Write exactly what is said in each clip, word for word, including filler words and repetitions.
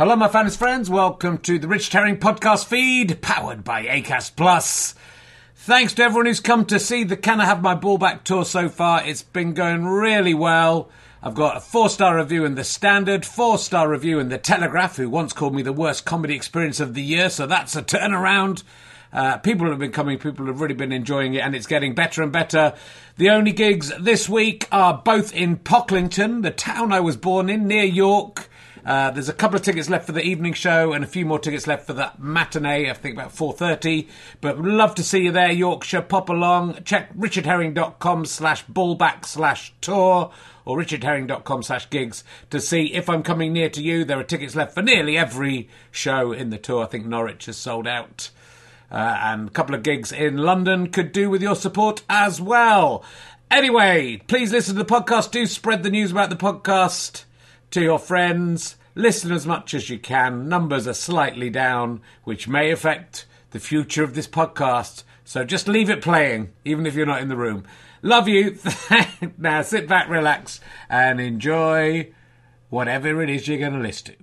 Hello, my fans friends. Welcome to the Richard Herring podcast feed, powered by Acast Plus. Thanks to everyone who's come to see the Can I Have My Ball Back tour so far. It's been going really well. I've got a four-star review in The Standard, four-star review in The Telegraph, who once called me the worst comedy experience of the year, so that's a turnaround. Uh, people have been coming, people have really been enjoying it, and it's getting better and better. The only gigs this week are both in Pocklington, the town I was born in, near York. Uh, there's a couple of tickets left for the evening show and a few more tickets left for the matinee, I think about four thirty. But would love to see you there, Yorkshire. Pop along. Check richardherring.com slash ballback slash tour or richardherring.com slash gigs to see if I'm coming near to you. There are tickets left for nearly every show in the tour. I think Norwich has sold out. Uh, and a couple of gigs in London could do with your support as well. Anyway, please listen to the podcast. Do spread the news about the podcast to your friends. Listen as much as you can. Numbers are slightly down, which may affect the future of this podcast. So just leave it playing, even if you're not in the room. Love you. Now sit back, relax, and enjoy whatever it is you're going to listen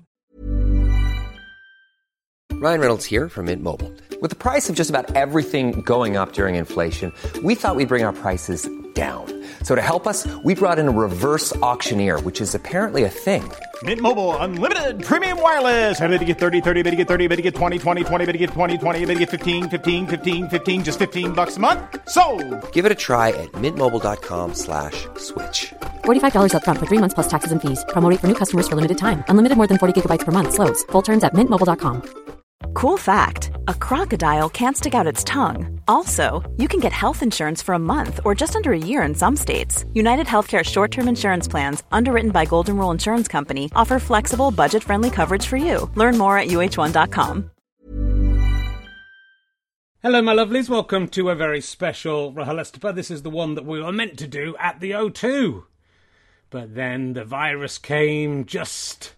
to. Ryan Reynolds here from Mint Mobile. With the price of just about everything going up during inflation, we thought we'd bring our prices down. So to help us, we brought in a reverse auctioneer, which is apparently a thing. Mint Mobile Unlimited Premium Wireless. How to get thirty, thirty, how to get thirty, how to get twenty, twenty, twenty, how to get twenty, twenty, how to get fifteen, fifteen, fifteen, fifteen, just fifteen bucks a month? Sold! Give it a try at mintmobile.com slash switch. forty-five dollars up front for three months plus taxes and fees. Promo rate for new customers for limited time. Unlimited more than forty gigabytes per month. Slows full terms at mint mobile dot com. Cool fact, a crocodile can't stick out its tongue. Also, you can get health insurance for a month or just under a year in some states. United Healthcare short-term insurance plans, underwritten by Golden Rule Insurance Company, offer flexible, budget-friendly coverage for you. Learn more at U H one dot com. Hello, my lovelies. Welcome to a very special RHLSTP. This is the one that we were meant to do at the O two. But then the virus came just...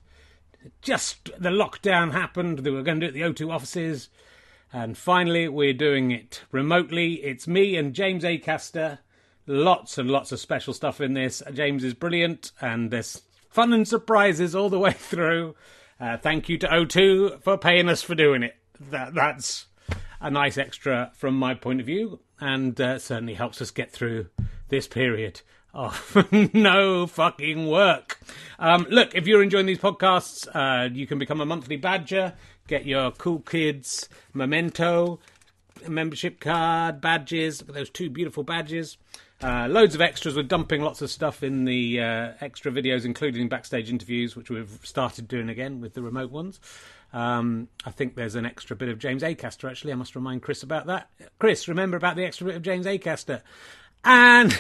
Just the lockdown happened. They were going to do it at the O two offices. And finally, we're doing it remotely. It's me and James Acaster. Lots and lots of special stuff in this. James is brilliant. And there's fun and surprises all the way through. Uh, thank you to O two for paying us for doing it. That, that's a nice extra from my point of view. And uh, certainly helps us get through this period. Oh, no fucking work. Um, look, if you're enjoying these podcasts, uh, you can become a monthly badger, get your Cool Kids memento, membership card, badges. Look at those two beautiful badges. Uh, loads of extras. We're dumping lots of stuff in the uh, extra videos, including backstage interviews, which we've started doing again with the remote ones. Um, I think there's an extra bit of James Acaster, actually. I must remind Chris about that. Chris, remember about the extra bit of James Acaster. And,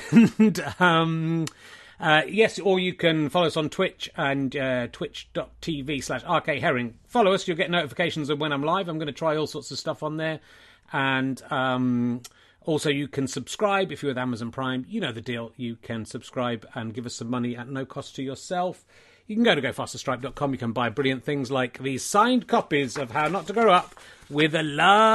um, uh, yes, or you can follow us on Twitch and uh, twitch.tv slash rkherring. Follow us, you'll get notifications of when I'm live. I'm going to try all sorts of stuff on there. And um, also you can subscribe if you're with Amazon Prime. You know the deal. You can subscribe and give us some money at no cost to yourself. You can go to go faster stripe dot com. You can buy brilliant things like these signed copies of How Not to Grow Up with a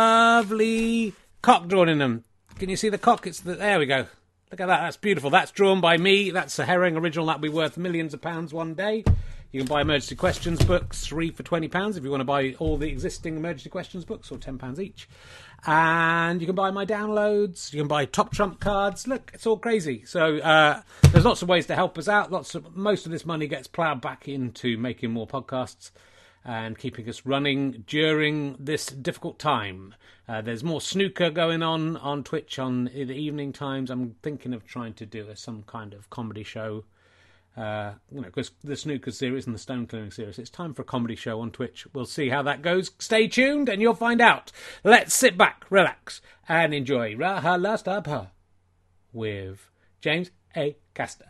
lovely cock drawn in them. Can you see the cock? It's the, there we go. Look at that. That's beautiful. That's drawn by me. That's a Herring original. That'll be worth millions of pounds one day. You can buy Emergency Questions books, three for twenty pounds if you want to buy all the existing Emergency Questions books, or ten pounds each. And you can buy my downloads. You can buy Top Trump cards. Look, it's all crazy. So uh, there's lots of ways to help us out. Lots of Most of this money gets ploughed back into making more podcasts and keeping us running during this difficult time. Uh, there's more snooker going on on Twitch on the evening times. I'm thinking of trying to do a, some kind of comedy show. Uh, you know, because the snooker series and the stone clearing series, it's time for a comedy show on Twitch. We'll see how that goes. Stay tuned and you'll find out. Let's sit back, relax, and enjoy RHLSTP with James Acaster.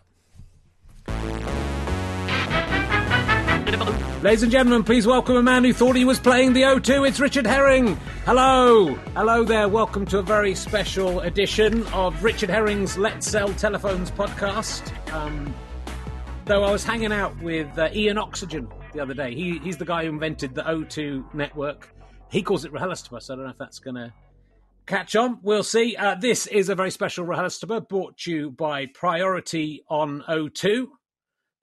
Ladies and gentlemen, please welcome a man who thought he was playing the O two. It's Richard Herring. Hello. Hello there. Welcome to a very special edition of Richard Herring's Let's Sell Telephones podcast. Um, though I was hanging out with uh, Ian Oxygen the other day. He, he's the guy who invented the O two network. He calls it RHLSTP, so I don't know if that's going to catch on. We'll see. Uh, this is a very special RHLSTP brought to you by Priority on O two.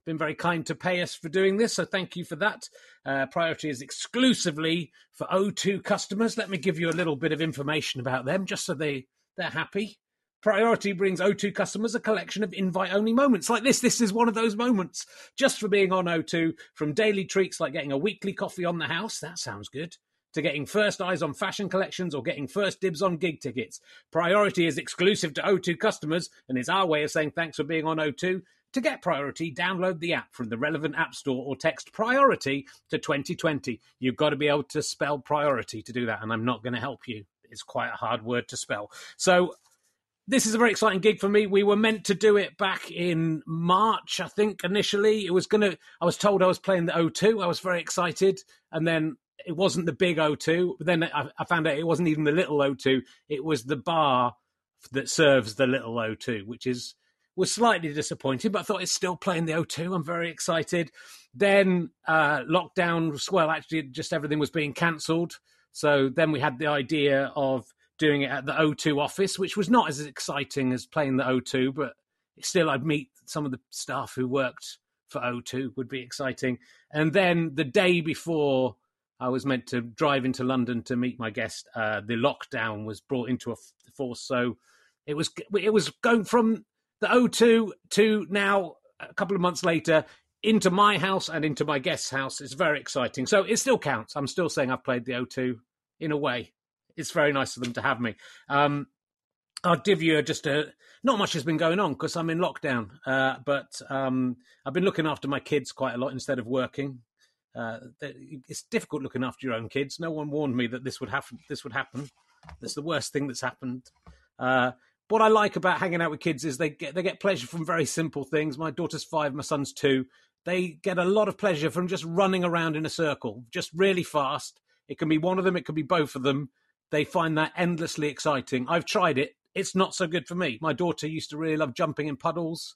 been very kind to pay us for doing this, so thank you for that. Uh, Priority is exclusively for O two customers. Let me give you a little bit of information about them, just so they, they're happy. Priority brings O two customers a collection of invite-only moments like this. This is one of those moments, just for being on O two, from daily treats like getting a weekly coffee on the house, that sounds good, to getting first eyes on fashion collections or getting first dibs on gig tickets. Priority is exclusive to O two customers and is our way of saying thanks for being on O two. To get Priority, download the app from the relevant app store or text Priority to twenty twenty. You've got to be able to spell Priority to do that, and I'm not going to help you. It's quite a hard word to spell. So this is a very exciting gig for me. We were meant to do it back in March, I think, initially. It was going to, I was told I was playing the O two. I was very excited, and then it wasn't the big O two. But then I, I found out it wasn't even the little O two. It was the bar that serves the little O two, which is was slightly disappointed, but I thought it's still playing the O two. I'm very excited. Then uh, lockdown, well, actually, just everything was being cancelled. So then we had the idea of doing it at the O two office, which was not as exciting as playing the O two, but still I'd meet some of the staff who worked for O two, would be exciting. And then the day before I was meant to drive into London to meet my guest, uh, the lockdown was brought into a force. So it was it was going from the O two to now, a couple of months later, into my house and into my guest's house. It's very exciting. So it still counts. I'm still saying I've played the O two in a way. It's very nice of them to have me. Um, I'll give you just a... Not much has been going on because I'm in lockdown, uh, but um, I've been looking after my kids quite a lot instead of working. Uh, it's difficult looking after your own kids. No one warned me that this would happen. This would happen. That's the worst thing that's happened. Uh, what I like about hanging out with kids is they get they get pleasure from very simple things. My daughter's five, my son's two. They get a lot of pleasure from just running around in a circle, just really fast. It can be one of them. It could be both of them. They find that endlessly exciting. I've tried it. It's not so good for me. My daughter used to really love jumping in puddles.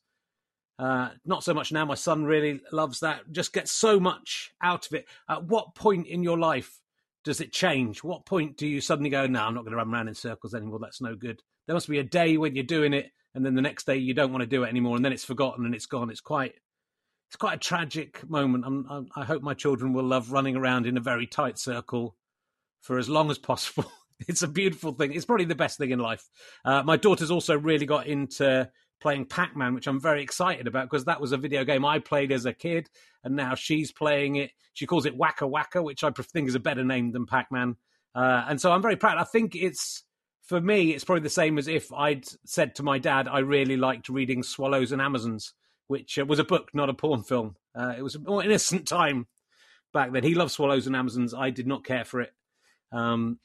Uh, not so much now. My son really loves that. Just gets so much out of it. At what point in your life does it change? What point do you suddenly go, no, I'm not going to run around in circles anymore. That's no good. There must be a day when you're doing it, and then the next day you don't want to do it anymore, and then it's forgotten and it's gone. It's quite, it's quite a tragic moment. I'm, I'm, I hope my children will love running around in a very tight circle for as long as possible. It's a beautiful thing. It's probably the best thing in life. Uh, my daughter's also really got into playing Pac-Man, which I'm very excited about because that was a video game I played as a kid, and now she's playing it. She calls it Wacka Wacka, which I think is a better name than Pac-Man. Uh, and so I'm very proud. I think it's, for me, it's probably the same as if I'd said to my dad, I really liked reading Swallows and Amazons, which uh, was a book, not a porn film. Uh, it was a more innocent time back then. He loved Swallows and Amazons. I did not care for it. Um,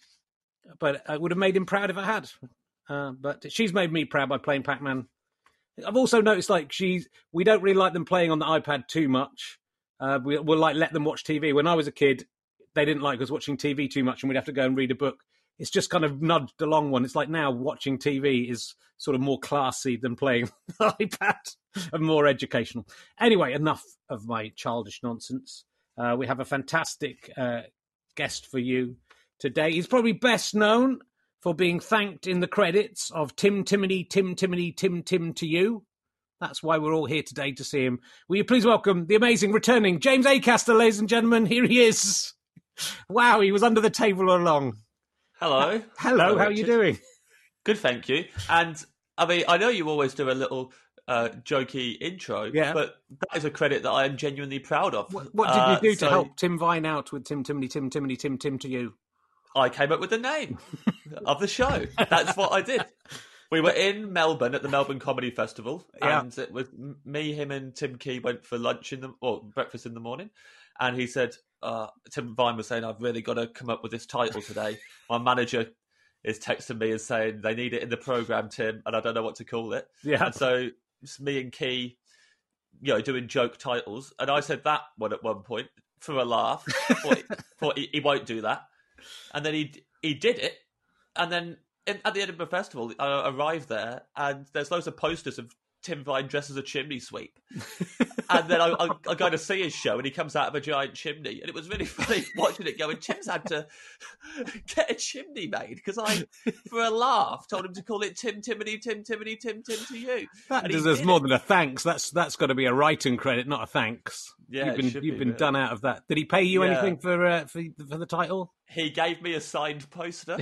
but I would have made him proud if I had. Uh, but she's made me proud by playing Pac-Man. I've also noticed, like, she's, we don't really like them playing on the iPad too much. Uh, we, we'll, like, let them watch T V. When I was a kid, they didn't like us watching T V too much, and we'd have to go and read a book. It's just kind of nudged along one. It's like now watching T V is sort of more classy than playing the iPad and more educational. Anyway, enough of my childish nonsense. Uh, we have a fantastic uh, guest for you today. He's probably best known for being thanked in the credits of Tim Timony, Tim Timony, Tim Tim to you. That's why we're all here today to see him. Will you please welcome the amazing returning James Acaster, ladies and gentlemen. Here he is. Wow, he was under the table all along. Hello. Uh, hello, Hello, how are you doing? Good, thank you. And, I mean, I know you always do a little uh, jokey intro, yeah. but that is a credit that I am genuinely proud of. What, what did you uh, do to so help Tim Vine out with Tim Timony, Tim Timony, Tim Tim to you? I came up with the name of the show. That's what I did. We were in Melbourne at the Melbourne Comedy Festival, yeah. and it was me, him, and Tim Key went for lunch in the or breakfast in the morning, and he said, uh, Tim Vine was saying, "I've really got to come up with this title today." My manager is texting me and saying they need it in the program, Tim, and I don't know what to call it. Yeah. And so it's me and Key, you know, doing joke titles, and I said that one at one point for a laugh. thought he, thought he, he won't do that. And then he he did it, and then in, at the Edinburgh Festival, I arrived there, and there's loads of posters of Tim Vine dressed as a chimney sweep. And then I, I, I go to see his show and he comes out of a giant chimney. And it was really funny watching it going, Tim's had to get a chimney made because I, for a laugh, told him to call it Tim Timony, Tim Timony, Tim Tim to you. That And he deserves did more it. than a thanks. That's That's got to be a writing credit, not a thanks. Yeah, you've it been, should you've be, been really. done out of that. Did he pay you Yeah. anything for, uh, for for the title? He gave me a signed poster.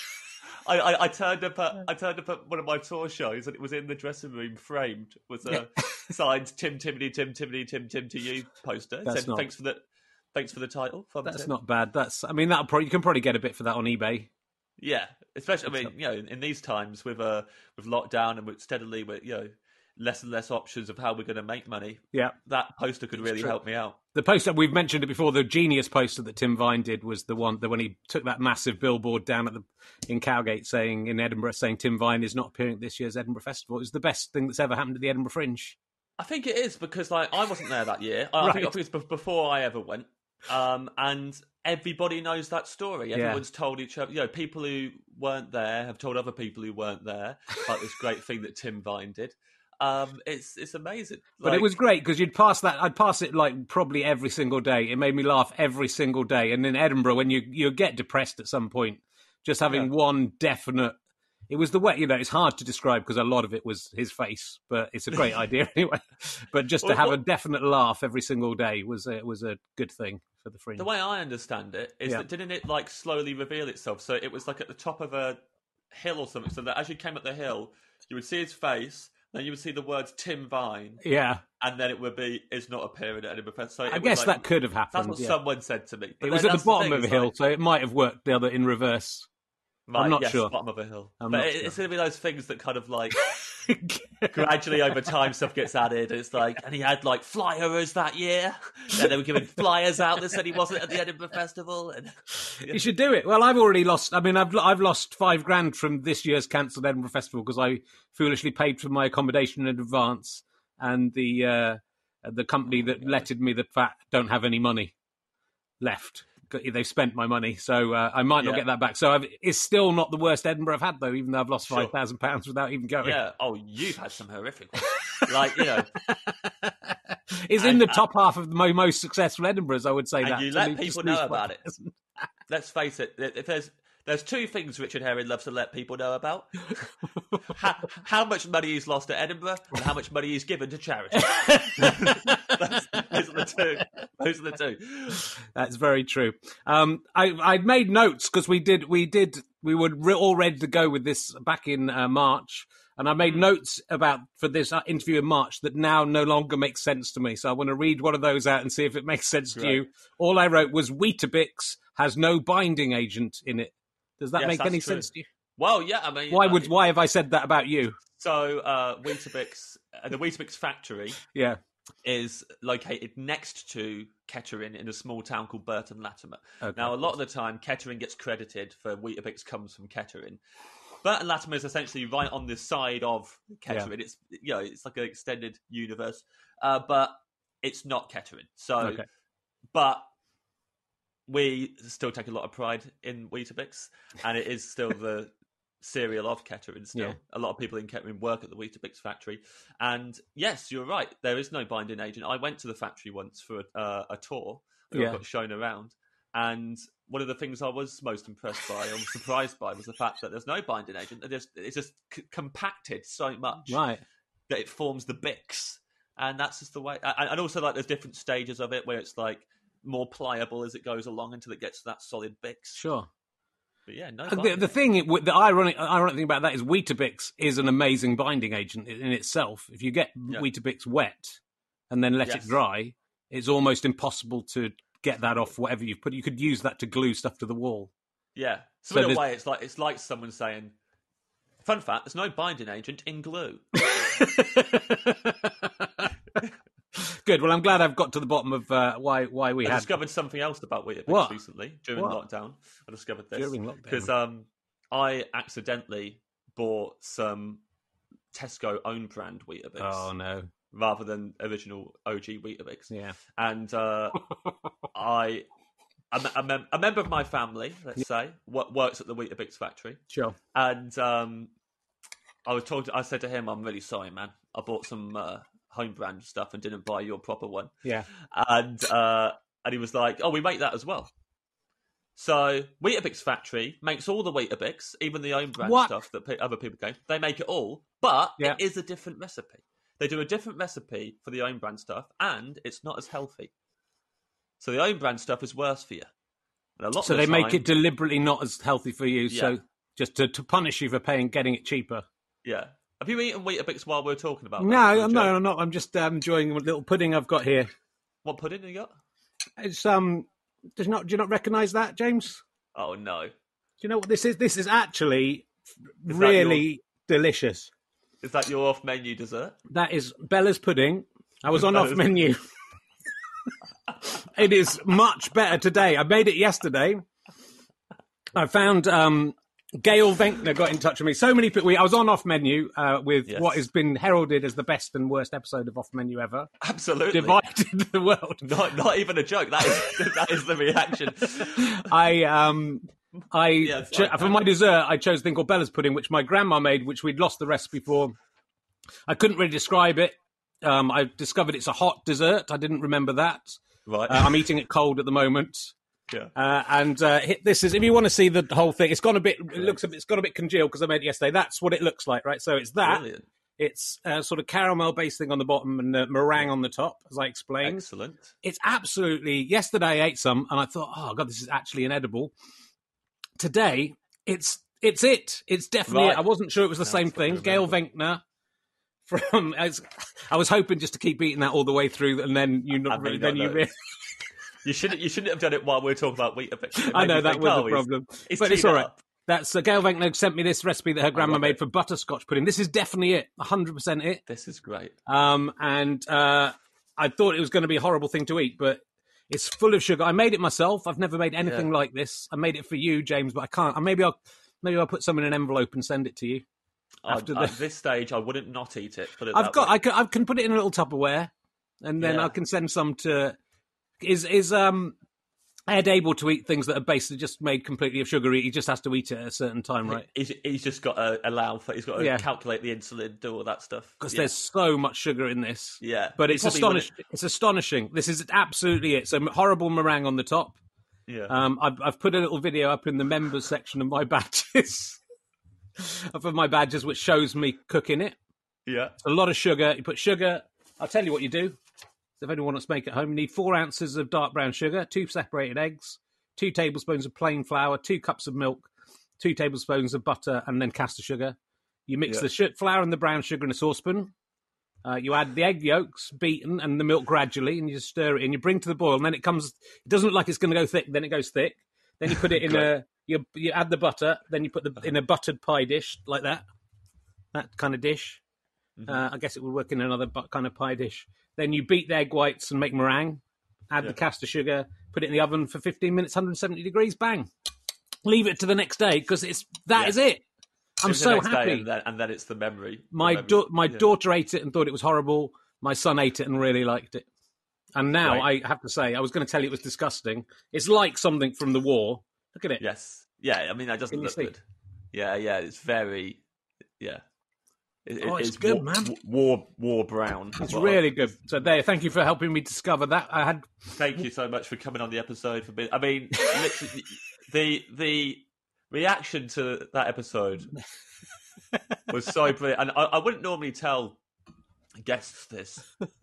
I, I, I turned up at I turned up at one of my tour shows and it was in the dressing room framed was a signed Tim Timony, Tim Timony, Tim Tim to you poster. It That's said not- thanks for the thanks for the title. Fun That's Tim. not bad. That's I mean that probably you can probably get a bit for that on eBay. Yeah, especially I mean you know in, in these times with uh with lockdown and with steadily with you know less and less options of how we're going to make money. Yeah. That poster could really true. help me out. The poster, we've mentioned it before, the genius poster that Tim Vine did was the one that when he took that massive billboard down at the in Cowgate saying, in Edinburgh, saying Tim Vine is not appearing at this year's Edinburgh Festival. It was the best thing that's ever happened to the Edinburgh Fringe. I think it is because like I wasn't there that year. I, I, think, I Right. think it's be- before I ever went, um, and everybody knows that story. Yeah. Everyone's told each other. You know, people who weren't there have told other people who weren't there about this great thing that Tim Vine did. Um, it's it's amazing. But Like, it was great because you'd pass that, I'd pass it like probably every single day. It made me laugh every single day. And in Edinburgh, when you, you get depressed at some point, just having Yeah. one definite, it was the way, you know, it's hard to describe because a lot of it was his face, but it's a great idea anyway. But just to Well, have a what- definite laugh every single day was a, was a good thing for the Fringe. The way I understand it is Yeah. that didn't it like slowly reveal itself? So it was like at the top of a hill or something. So that as you came up the hill, you would see his face. Then you would see the words Tim Vine, Yeah. and then it would be "is not appearing at Edinburgh Fest." So it I was guess like- that could have That's happened. what yeah. someone said to me. But It was then at the that's bottom thing, of a it's hill, like- so it might have worked the other in reverse. Right, not yes, sure. bottom of a hill. I'm but not it, sure. it's going to be those things that kind of like gradually over time stuff gets added. It's like, and he had like flyers that year, and they were giving flyers out that said he wasn't at the Edinburgh Festival. And You should do it. Well, I've already lost. I mean, I've I've lost five grand from this year's cancelled Edinburgh Festival because I foolishly paid for my accommodation in advance, and the uh, the company Oh, that letted me the fat don't have any money left. They've spent my money, so uh, I might not Yeah. get that back. So I've, it's still not the worst Edinburgh I've had, though, even though I've lost Sure. five thousand pounds without even going. yeah, oh, you've had some horrific ones. Like you know, It's in And- the top half of the mo- most successful Edinburghs, I would say and that. you to let lose- people just know lose about it. five thousand. Let's face it. If there's there's two things Richard Herring loves to let people know about: how, how much money he's lost at Edinburgh and how much money he's given to charity. That's, those are the two. Those are the two. That's very true. Um, I I'd made notes because we did we did we were re- all ready to go with this back in uh, March, and I made notes about for this uh, interview in March that now no longer makes sense to me. So I want to read one of those out and see if it makes sense to Great. you. All I wrote was Weetabix has no binding agent in it. Does that Yes, make that's any true. sense to you? Well, yeah. I mean, Why uh, would why have I said that about you? So uh, Weetabix, uh, the Weetabix factory Yeah. is located next to Kettering in a small town called Burton Latimer. Okay. Now, a lot of the time, Kettering gets credited for Weetabix comes from Kettering. Burton Latimer is essentially right on the side of Kettering. It's you know, it's like an extended universe, uh, but it's not Kettering. So, Okay. but we still take a lot of pride in Weetabix, and it is still the cereal of Kettering still. Yeah. A lot of people in Kettering work at the Weetabix factory. And yes, you're right. There is no binding agent. I went to the factory once for a, uh, a tour. I Yeah. got shown around. And one of the things I was most impressed by, I was surprised by, was the fact that there's no binding agent. It just, it's just c- compacted so much Right. that it forms the Bix. And that's just the way. And and also, like, there's different stages of it where it's like more pliable as it goes along until it gets to that solid Bix. Sure. But yeah, no. And The, binding the thing, it- the ironic, ironic thing about that is Weetabix is an amazing binding agent in itself. If you get Yeah. Weetabix wet and then let Yes. it dry, it's almost impossible to get that off whatever you've put. You could use that to glue stuff to the wall. Yeah. So, So in a there's- way, it's like it's like someone saying, "Fun fact: there's no binding agent in glue." Good. Well, I'm glad I've got to the bottom of uh, why why we I had discovered something else about Weetabix What? recently during What? lockdown. I discovered this During lockdown. because um, I accidentally bought some Tesco own brand Weetabix Oh no. rather than original O G Weetabix. Yeah. And uh, I, a, me- a, mem- a member of my family, let's say, wo- works at the Weetabix factory, Sure. and um, I was told. I said to him, "I'm really sorry, man. I bought some uh, home brand stuff and didn't buy your proper one. Yeah. And uh, and he was like, "Oh, we make that as well." So Weetabix Factory makes all the Weetabix, even the own brand What? stuff that pe- other people go. They make it all, but Yeah. it is a different recipe. They do a different recipe for the own brand stuff, and it's not as healthy. So the own brand stuff is worse for you. And a lot So of the they make time- it deliberately not as healthy for you, Yeah. so just to, to punish you for paying, getting it cheaper. Yeah. Have you eaten Weetabix while we're talking about that? No, For a I'm joke? no, I'm not. I'm just um, enjoying a little pudding I've got here. What pudding have you got? It's um, does not do you not recognise that, James? Oh, no. Do you know what this is? This is actually Is that really delicious. Is that your off-menu dessert? That is Bella's pudding. I was on Bella's- off menu. It is much better today. I made it yesterday. I found um, Gail Venkner got in touch with me. So many people. I was on off menu uh, with Yes. what has been heralded as the best and worst episode of Off Menu ever. Absolutely. Divided the world. Not, not even a joke. That is that is the reaction. I um I Yes, cho- I- for my dessert I chose a thing called Bella's pudding, which my grandma made, which we'd lost the recipe for. I couldn't really describe it. Um, I discovered it's a hot dessert. I didn't remember that. Right. Uh, I'm eating it cold at the moment. Yeah. Uh, and uh, hit, this is if you want to see the whole thing. It's gone a bit. It looks a bit. It's got a bit congealed because I made it yesterday. That's what it looks like, right? So it's that. Brilliant. It's uh, sort of caramel based thing on the bottom and uh, meringue on the top, as I explained. Excellent. It's absolutely. Yesterday I ate some and I thought, oh god, this is actually inedible. Today it's it's it. It's definitely. Right. It. I wasn't sure it was the That's same what I thing. Gail remember. Venkner. From I was, I was hoping just to keep eating that all the way through, and then you not, And then you then don't you. know. Re- You shouldn't. You shouldn't have done it while we we're talking about Weetabix. It I made know me that think, was oh, the he's- problem, he's but it's teed all it right. up. That's uh, Gail Venkner sent me this recipe that her grandma love made it. for butterscotch pudding. This is definitely it, one hundred percent it. This is great. Um, and uh, I thought it was going to be a horrible thing to eat, but it's full of sugar. I made it myself. I've never made anything Yeah. like this. I made it for you, James, but I can't. Uh, Maybe I'll maybe I'll put some in an envelope and send it to you. After I, the- At this stage, I wouldn't not eat it. Put it I've that got. way. I can, I can put it in a little Tupperware, and then Yeah. I can send some to. Is is um Ed able to eat things that are basically just made completely of sugar? He just has to eat it at a certain time, right? He's, he's just got to allow for. He's got to Yeah. calculate the insulin, do all that stuff. Because Yeah. there's so much sugar in this. Yeah. But He it's probably astonishing. It's astonishing. This is absolutely it. So horrible meringue on the top. Yeah. Um, I've, I've put a little video up in the members section of my badges, of my badges, which shows me cooking it. yeah. A lot of sugar. You put sugar. I'll tell you what you do. If anyone wants to make it at home, you need four ounces of dark brown sugar, two separated eggs, two tablespoons of plain flour, two cups of milk, two tablespoons of butter, and then caster sugar. You mix Yeah. the sh- flour and the brown sugar in a saucepan. Uh, you add the egg yolks, beaten, and the milk gradually, and you just stir it in. You bring to the boil, and then it comes. It doesn't look like it's going to go thick. Then it goes thick. Then you put it in a. You you add the butter. Then you put the in a buttered pie dish like that. That kind of dish. Uh, I guess it would work in another bu- kind of pie dish. Then you beat the egg whites and make meringue. Add Yeah. the caster sugar. Put it in the oven for fifteen minutes, one hundred seventy degrees. Bang. Leave it to the next day because it's that Yeah. is it. I'm It's the so next day, happy. and, then, and then it's the memory. the My memory. da- my Yeah. daughter ate it and thought it was horrible. My son ate it and really liked it. And now Right. I have to say, I was going to tell you it was disgusting. It's like something from the war. Look at it. Yes. Yeah. I mean, that doesn't Can you look see? good. Yeah. Yeah. It's very. Yeah. It, Oh, it it's is good, war, man. War, war brown. It's Well, really good. So there, thank you for helping me discover that. I had Thank you so much for coming on the episode. For being, I mean, literally, the the reaction to that episode was so brilliant, and I, I wouldn't normally tell guests this,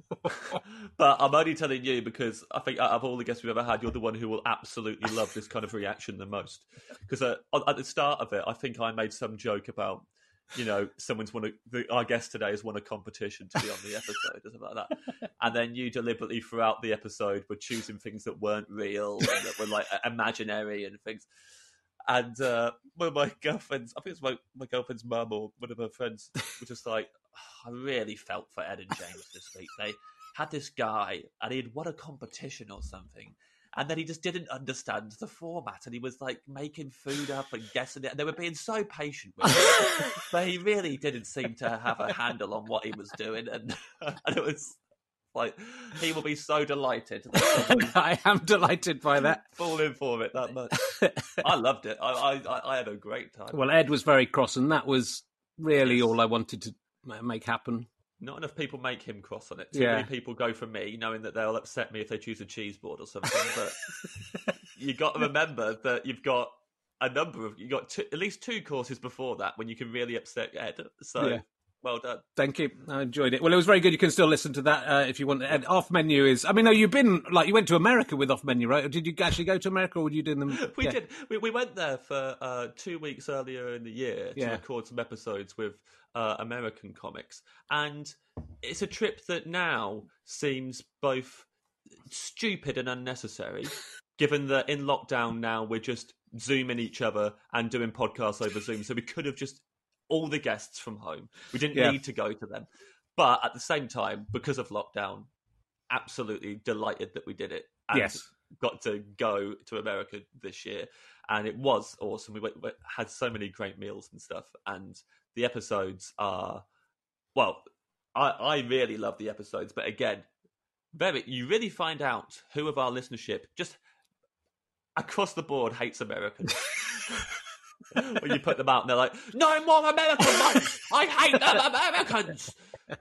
but I'm only telling you because I think out of all the guests we've ever had, you're the one who will absolutely love this kind of reaction the most. Because uh, at the start of it, I think I made some joke about, you know, someone's won a, the, our guest today has won a competition to be on the episode or something like that. And then you deliberately throughout the episode were choosing things that weren't real and that were like imaginary and things. And uh, one of my girlfriends, I think it's my, my girlfriend's mum or one of her friends, was just like, oh, I really felt for Ed and James this week. They had this guy and he'd won a competition or something. And then he just didn't understand the format, and he was like making food up and guessing it. And they were being so patient with him, but he really didn't seem to have a handle on what he was doing. And, and it was like he will be so delighted that someone I am delighted by that. falling for it that much. I loved it. I, I I had a great time. Well, Ed was very cross, and that was really all I wanted to ma- make happen. not enough people make him cross on it. Too Yeah. many people go for me, knowing that they'll upset me if they choose a cheese board or something. But you got to remember that you've got a number of you got two, at least two courses before that when you can really upset Ed. So Yeah. well done. Thank you. I enjoyed it. Well, it was very good. You can still listen to that uh, if you want. And Off Menu is. I mean, no, you've been like you went to America with Off Menu, right? Or did you actually go to America, or were you doing them? We yeah. did. We, we went there for uh, two weeks earlier in the year to Yeah. record some episodes with uh, American comics, and it's a trip that now seems both stupid and unnecessary. Given that in lockdown now we're just Zooming each other and doing podcasts over Zoom, so we could have just all the guests from home. We didn't Yeah. need to go to them, but at the same time, because of lockdown, absolutely delighted that we did it. And Yes. got to go to America this year, and it was awesome. We, went, we had so many great meals and stuff, and the episodes are well. I, I really love the episodes, but again, very you really find out who of our listenership just across the board hates Americans. When you put them out and they're like, no more American ones! I hate them Americans!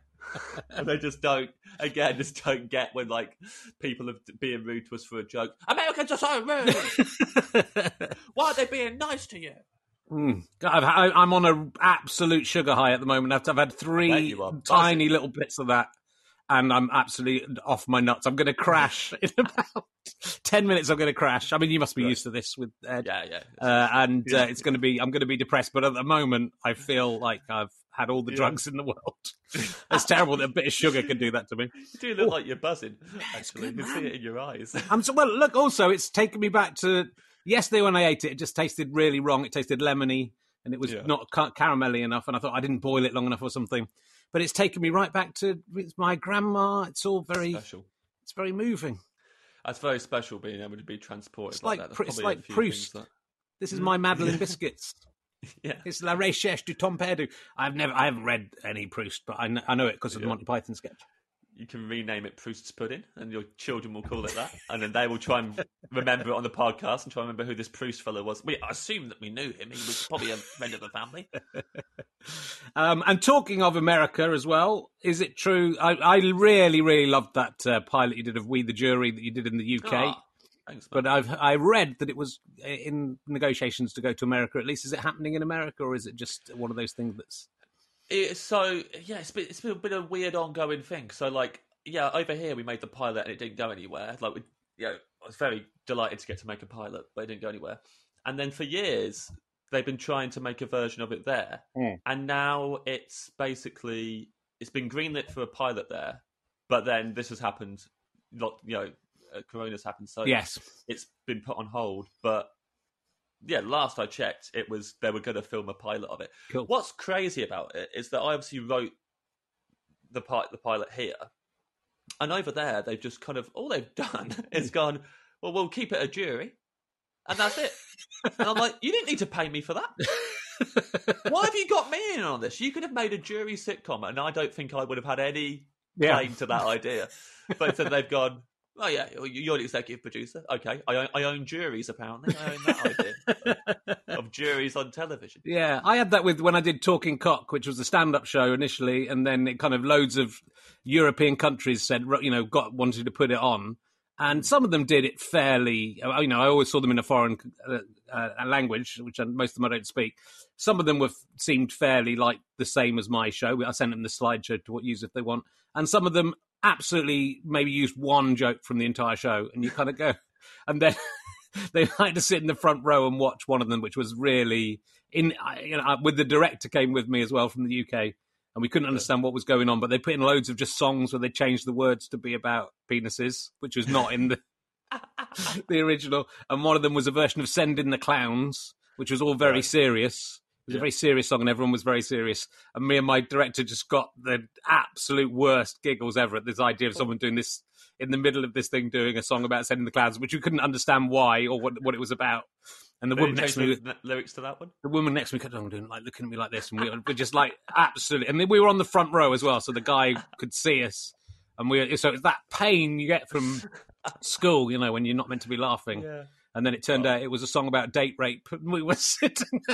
And they just don't, again, just don't get when, like, people are being rude to us for a joke. Americans are so rude! Why are they being nice to you? Mm. I've, I, I'm on an absolute sugar high at the moment. I've, I've had I bet three you are. tiny little bits of that, and I'm absolutely off my nuts. I'm going to crash in about ten minutes. I'm going to crash. I mean, you must be Right. used to this with Ed. Yeah, yeah. Uh, and uh, Yeah. it's going to be. I'm going to be depressed, but at the moment, I feel like I've had all the Yeah. drugs in the world. It's terrible that a bit of sugar can do that to me. You do look like you're buzzing, actually. You can see it in your eyes. I'm so well. Look, also, it's taken me back to yesterday when I ate it. It just tasted really wrong. It tasted lemony, and it was Yeah. not ca- caramelly enough. And I thought I didn't boil it long enough or something. But it's taken me right back to it's my grandma. It's all very, Special. it's very moving. That's very special being able to be transported It's like, like that. Pr- There's it's probably a like few Proust. things This is Mm. my Madeleine biscuits. that- Yeah. It's La Recherche du Tom Perdu. I've never, I haven't read any Proust, but I know, I know it because of the Yeah. Monty Python sketch. You can rename it Proust's Pudding, and your children will call it that. And then they will try and remember it on the podcast and try and remember who this Proust fellow was. We assume that we knew him. He was probably a friend of the family. Um, and talking of America as well, is it true? I, I really, really loved that uh, pilot you did of We the Jury that you did in the U K. Ah, thanks, man. But I've I read that it was in negotiations to go to America. At least, is it happening in America, or is it just one of those things that's? It's so yeah, it's been it's been a bit of a weird ongoing thing. So like yeah, over here we made the pilot and it didn't go anywhere. Like we, you know, I was very delighted to get to make a pilot, but it didn't go anywhere. And then for years they've been trying to make a version of it there, Mm. and now it's basically it's been greenlit for a pilot there, but then this has happened. Not you know, uh, Corona's happened, so Yes. it's been put on hold. But yeah, last I checked, it was they were going to film a pilot of it. Cool. What's crazy about it is that I obviously wrote the part the pilot here, and over there they've just kind of all they've done is gone, well, we'll keep it a jury, and that's it. And I'm like, you didn't need to pay me for that. Why have you got me in on this? You could have made a jury sitcom, and I don't think I would have had any Yeah. claim to that idea. But instead they've gone, oh yeah, you're the executive producer. Okay, I own, I own juries apparently. I own that idea of juries on television. Yeah, I had that with when I did Talking Cock, which was a stand-up show initially, and then it kind of loads of European countries said, you know, got wanted to put it on, and some of them did it fairly. You know, I always saw them in a foreign uh, uh, language, which most of them I don't speak. Some of them were seemed fairly like the same as my show. I sent them the slideshow to use if they want, and some of them absolutely maybe used one joke from the entire show, and you kind of go, and then they like to sit in the front row and watch one of them, which was really in. You know, with the director came with me as well from the U K, and we couldn't understand what was going on, but they put in loads of just songs where they changed the words to be about penises, which was not in the the original. And one of them was a version of "Send in the Clowns," which was all very Right. serious. It was Yeah. a very serious song, and everyone was very serious. And me and my director just got the absolute worst giggles ever at this idea of someone doing this in the middle of this thing, doing a song about sending the clouds, which we couldn't understand why or what, what it was about. And the They woman next to me, changed the lyrics to that one. the woman next to me kept on doing like looking at me like this, and we were just like absolutely. And then we were on the front row as well, so the guy could see us. And we so it's that pain you get from school, you know, when you're not meant to be laughing. Yeah. And then it turned out it was a song about date rape. And we were sitting there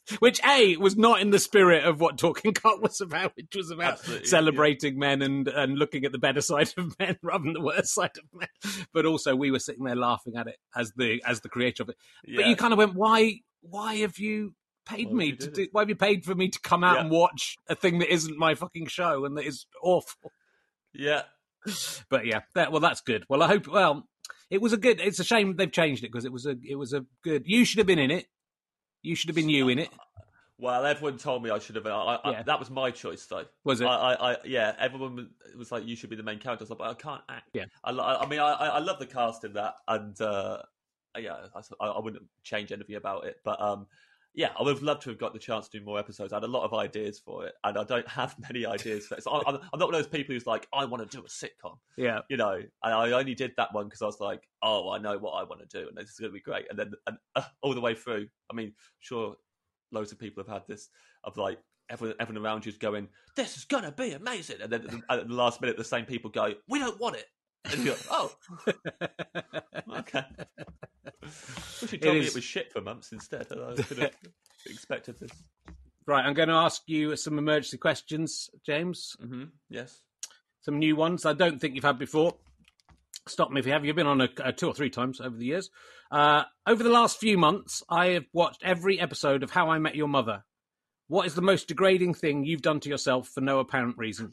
Which, A, was not in the spirit of what Talking Cock was about, which was about Absolutely, celebrating yeah. men and, and looking at the better side of men rather than the worse side of men. But also, we were sitting there laughing at it as the as the creator of it. Yeah. But you kind of went, why why have you paid why me? you to do do, why have you paid for me to come out yeah. and watch a thing that isn't my fucking show and that is awful? Yeah. But yeah, that, well, that's good. Well, I hope, well, it was a good, it's a shame they've changed it because it was a, it was a good, you should have been in it. You should have been you in it. Well, everyone told me I should have been. I, I, yeah. That was my choice, though. Was it? I, I, I, yeah, everyone was like, you should be the main character. I was like, but I can't act. Yeah. I, I mean, I, I love the cast in that. And, uh, yeah, I, I wouldn't change anything about it. But, um, yeah, I would have loved to have got the chance to do more episodes. I had a lot of ideas for it, and I don't have many ideas for it. So I'm, I'm not one of those people who's like, I want to do a sitcom. Yeah. You know, and I only did that one because I was like, oh, I know what I want to do, and this is going to be great. And then and, uh, all the way through, I mean, sure, loads of people have had this, of like, everyone, everyone around you is going, this is going to be amazing. And then at the last minute, the same people go, we don't want it. And you go, oh, okay. Wish you told it me is... it was shit for months instead. I could have expected this. Right, I'm going to ask you some emergency questions, James. Mm-hmm. Yes. Some new ones I don't think you've had before. Stop me if you have. You've been on a, a two or three times over the years. Uh, over the last few months, I have watched every episode of How I Met Your Mother. What is the most degrading thing you've done to yourself for no apparent reason?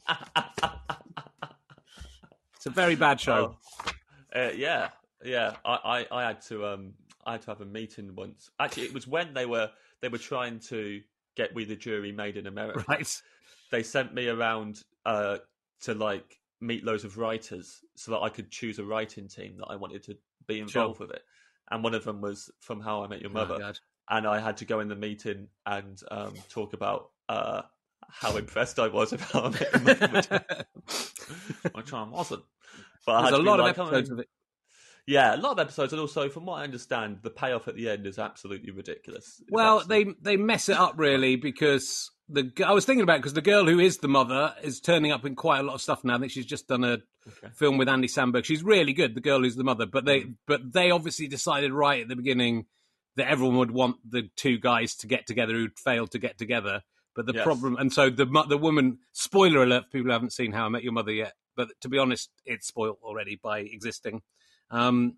It's a very bad show. Oh, uh, yeah, yeah. I, I, I had to um I had to have a meeting once. Actually, it was when they were they were trying to get We the Jury made in America. Right. They sent me around uh to like meet loads of writers so that I could choose a writing team that I wanted to be involved Sure. with it. And one of them was from How I Met Your Mother. Oh, God. And I had to go in the meeting and um, talk about uh, how impressed I was with How I Met Your Mother, which, which I wasn't. But There's I a lot of like, episodes I mean, of it. Yeah, a lot of episodes, and also, from what I understand, the payoff at the end is absolutely ridiculous. It's Well, absolutely... they they mess it up really because the I was thinking about because the girl who is the mother is turning up in quite a lot of stuff now. I think she's just done a okay. film with Andy Samberg. She's really good. The girl who's the mother, but they but they obviously decided right at the beginning that everyone would want the two guys to get together who'd failed to get together. But the Yes. problem, and so the the woman. Spoiler alert for people who haven't seen How I Met Your Mother yet. But to be honest, it's spoiled already by existing. Um,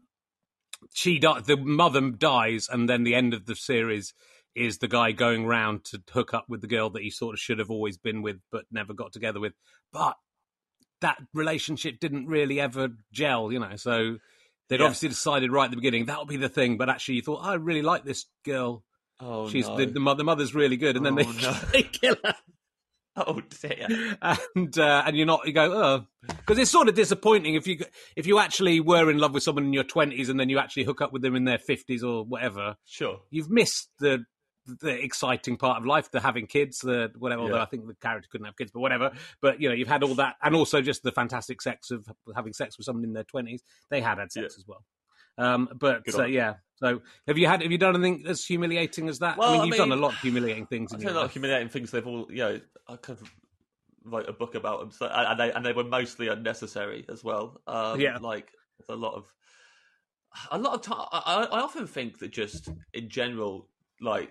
she di- the mother dies, and then the end of the series is the guy going round to hook up with the girl that he sort of should have always been with, but never got together with. But that relationship didn't really ever gel, you know. So they'd Yeah. obviously decided right at the beginning that'll be the thing. But actually, you thought, I really like this girl. Oh, She's no. the, the, mother, the mother's really good, and then Oh, they, no. they kill her. Oh, dear. And uh, and you're not, you go, oh, because it's sort of disappointing if you if you actually were in love with someone in your twenties and then you actually hook up with them in their fifties or whatever. Sure. You've missed the the exciting part of life, the having kids, the whatever. Yeah. Although I think the character couldn't have kids, but whatever. But you know, you've had all that, and also just the fantastic sex of having sex with someone in their twenties. They had had sex Yeah. as well. Um, but Good uh, on. yeah. So have you had have you done anything as humiliating as that? Well, I mean, I you've mean, done a lot of humiliating things. I've In done your a lot life. of humiliating things. They've all, you know, I kind of wrote a book about them, so, and they and they were mostly unnecessary as well. Um, Yeah. like a lot of a lot of time. I, I often think that just in general, like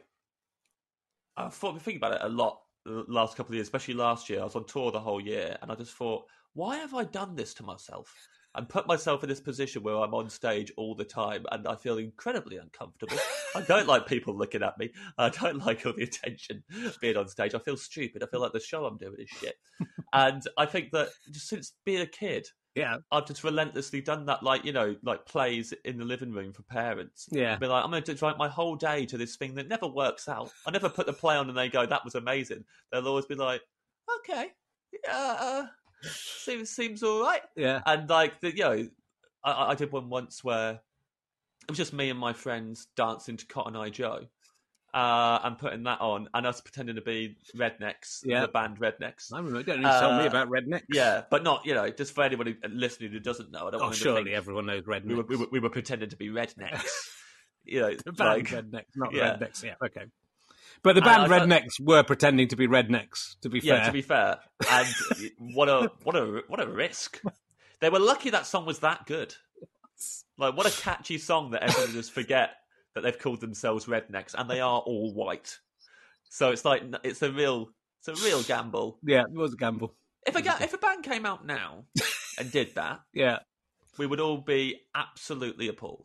I thought, think about it a lot the last couple of years, especially last year. I was on tour the whole year, and I just thought, why have I done this to myself? And put myself in this position where I'm on stage all the time and I feel incredibly uncomfortable. I don't like people looking at me. I don't like all the attention being on stage. I feel stupid. I feel like the show I'm doing is shit. And I think that just since being a kid, Yeah. I've just relentlessly done that, like, you know, like plays in the living room for parents. Yeah. Be like, I'm going to devote my whole day to this thing that never works out. I never put the play on and they go, that was amazing. They'll always be like, okay, yeah, uh, seems seems all right. Yeah. And like, the, you know, I, I did one once where it was just me and my friends dancing to Cotton Eye Joe. Uh, and putting that on, and us pretending to be Rednecks, Yeah. the band Rednecks. I remember. Don't need to tell me Uh, about rednecks. Yeah, but not, you know, just for anybody listening who doesn't know. I don't Oh, want them to surely think everyone knows rednecks. we were, we, were, we were pretending to be rednecks. You know, The band like, rednecks, not yeah. rednecks. Yeah, okay. But the And band I felt- rednecks were pretending to be rednecks. To be yeah, fair, to be fair. And what a what a what a risk. They were lucky that song was that good. Like, what a catchy song that everyone just forget that they've called themselves rednecks, and they are all white. So it's like it's a real, it's a real gamble. Yeah, it was a gamble. If a ga- if a band came out now and did that, yeah, we would all be absolutely appalled.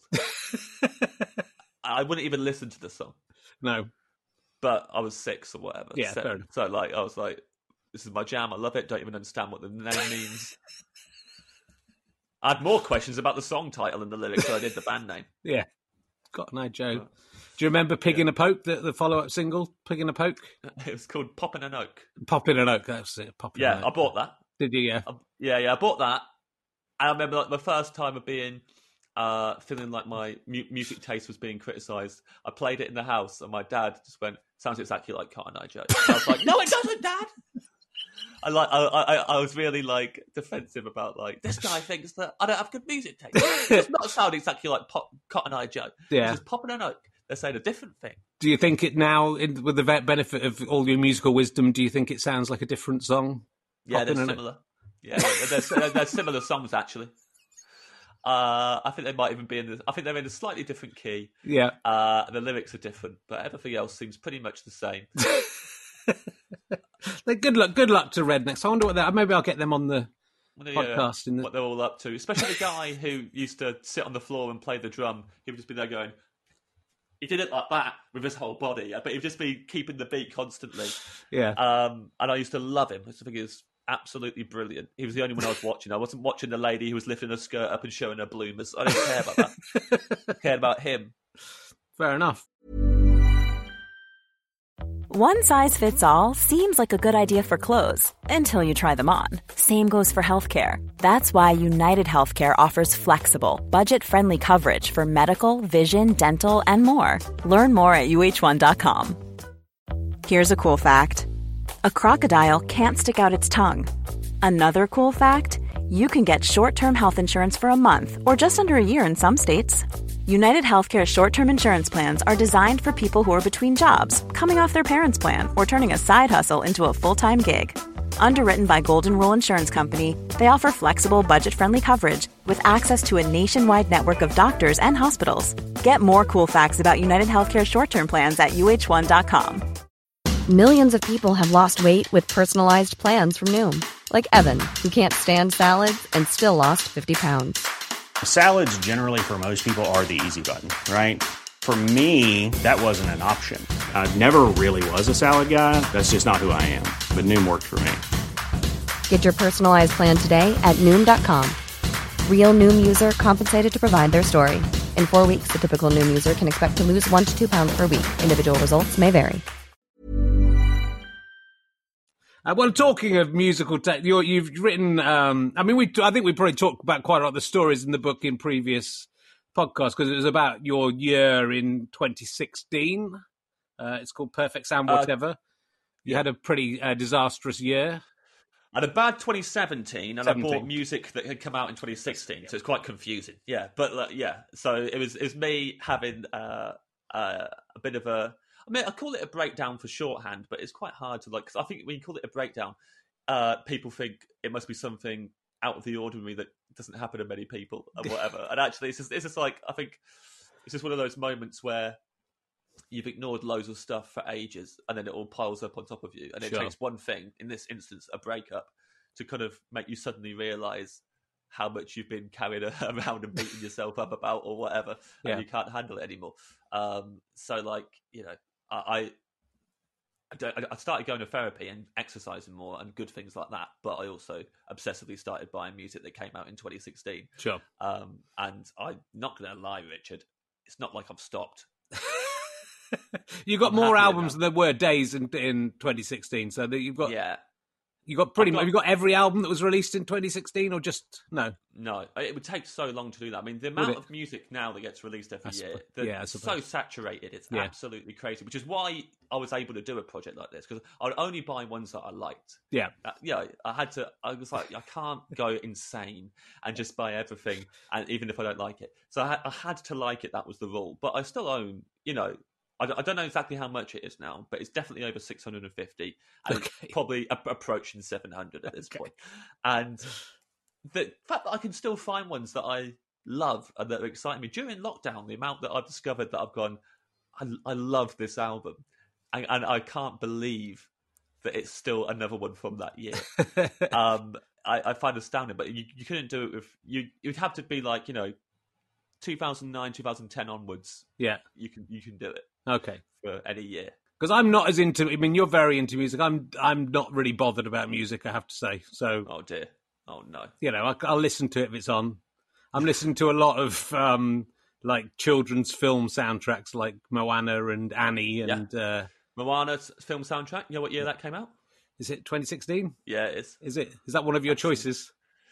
I wouldn't even listen to the song. No, but I was six or whatever. Yeah, so, fair enough. so like I was like, this is my jam. I love it. Don't even understand what the name means. I had more questions about the song title than the lyrics than I did the band name. Yeah, Cotton Eye Joe. Oh. Do you remember Pig yeah. in a Poke, the, the follow-up single, Pig in a Poke? It was called Poppin' an Oak. Poppin' an Oak, that's it. Poppin' yeah, an Oak. I bought that. Did you, yeah? I, yeah, yeah, I bought that. And I remember like the first time of being, uh, feeling like my mu- music taste was being criticised. I played it in the house and my dad just went, sounds exactly like Cotton Eye Joe. I was like, no, it doesn't, Dad! I like. I, I I was really like defensive about like this guy thinks that I don't have good music taste. It does not sound exactly like Pop, Cotton Eye Joe. Yeah, it's just Poppin' an Oak. They're saying a different thing. Do you think it now, in, with the benefit of all your musical wisdom, do you think it sounds like a different song? Yeah, Poppin' they're similar. Yeah, they're, they're, they're similar songs actually. Uh, I think they might even be in the. I think they're in a slightly different key. Yeah. Uh, the lyrics are different, but everything else seems pretty much the same. Good luck. Good luck to Rednecks. I wonder what they. Maybe I'll get them on the yeah, podcast. In the... What they're all up to, especially the guy who used to sit on the floor and play the drum. He would just be there going. He did it like that with his whole body, but he'd just be keeping the beat constantly. Yeah. Um, and I used to love him. I used to think he was absolutely brilliant. He was the only one I was watching. I wasn't watching the lady who was lifting her skirt up and showing her bloomers. I didn't care about that. I cared about him. Fair enough. One size fits all seems like a good idea for clothes until you try them on. Same goes for healthcare. That's why United Healthcare offers flexible, budget-friendly coverage for medical, vision, dental, and more. Learn more at U H one dot com. Here's a cool fact. A crocodile can't stick out its tongue. Another cool fact, you can get short-term health insurance for a month or just under a year in some states. United Healthcare short-term insurance plans are designed for people who are between jobs, coming off their parents' plan, or turning a side hustle into a full-time gig. Underwritten by Golden Rule Insurance Company, they offer flexible, budget-friendly coverage with access to a nationwide network of doctors and hospitals. Get more cool facts about United Healthcare short-term plans at U H one dot com. Millions of people have lost weight with personalized plans from Noom. Like Evan, who can't stand salads and still lost fifty pounds. Salads generally for most people are the easy button, right? For me, that wasn't an option. I never really was a salad guy. That's just not who I am. But Noom worked for me. Get your personalized plan today at Noom dot com. Real Noom user compensated to provide their story. In four weeks, the typical Noom user can expect to lose one to two pounds per week. Individual results may vary. Uh, well, talking of musical, te- you're, you've written. Um, I mean, we. I think we probably talked about quite a lot of the stories in the book in previous podcasts because it was about your year in twenty sixteen. Uh, it's called Perfect Sound Whatever. Uh, you yeah. had a pretty uh, disastrous year. I had a bad twenty seventeen, and seventeen. I bought music that had come out in twenty sixteen, yeah. So it's quite confusing. Yeah, but uh, yeah, so it was it was me having uh, uh, a bit of a. I mean, I call it a breakdown for shorthand, but it's quite hard to like. Because I think when you call it a breakdown, uh, people think it must be something out of the ordinary that doesn't happen to many people and whatever. And actually, it's just, it's just like I think it's just one of those moments where you've ignored loads of stuff for ages, and then it all piles up on top of you, and it sure. takes one thing, in this instance, a breakup, to kind of make you suddenly realise how much you've been carried around and beating yourself up about or whatever, and yeah. you can't handle it anymore. Um, so, like, you know. I, I, I started going to therapy and exercising more and good things like that, but I also obsessively started buying music that came out in twenty sixteen. Sure. Um, and I'm not going to lie, Richard, it's not like I've stopped. You got I'm more albums than there were days in, in twenty sixteen, so that you've got yeah. You got pretty got, much. Have you got every album that was released in twenty sixteen, or just no? No, it would take so long to do that. I mean, the amount of music now that gets released every year, yeah, it's so saturated. It's yeah. absolutely crazy. Which is why I was able to do a project like this, because I would only buy ones that I liked. Yeah, uh, yeah. I had to. I was like, I can't go insane and just buy everything, and even if I don't like it. So I had, I had to like it. That was the rule. But I still own, you know. I don't know exactly how much it is now, but it's definitely over six hundred fifty, and okay. it's probably a- approaching seven hundred at this okay. point. And the fact that I can still find ones that I love and that excite me during lockdown, the amount that I've discovered that I've gone, I, I love this album. and, and I can't believe that it's still another one from that year. um, I, I find it astounding, but you, you couldn't do it with you. You'd have to be like you know, two thousand nine, two thousand ten onwards. Yeah, you can you can do it. Okay, for any year. Because I'm not as into. I mean, you're very into music. I'm. I'm not really bothered about music. I have to say. So. Oh dear. Oh no. You know, I, I'll listen to it if it's on. I'm listening to a lot of um, like children's film soundtracks, like Moana and Annie, and yeah. uh, Moana's film soundtrack. You know what year that came out? Is it twenty sixteen? Yeah, it is. Is it? Is that one of your choices?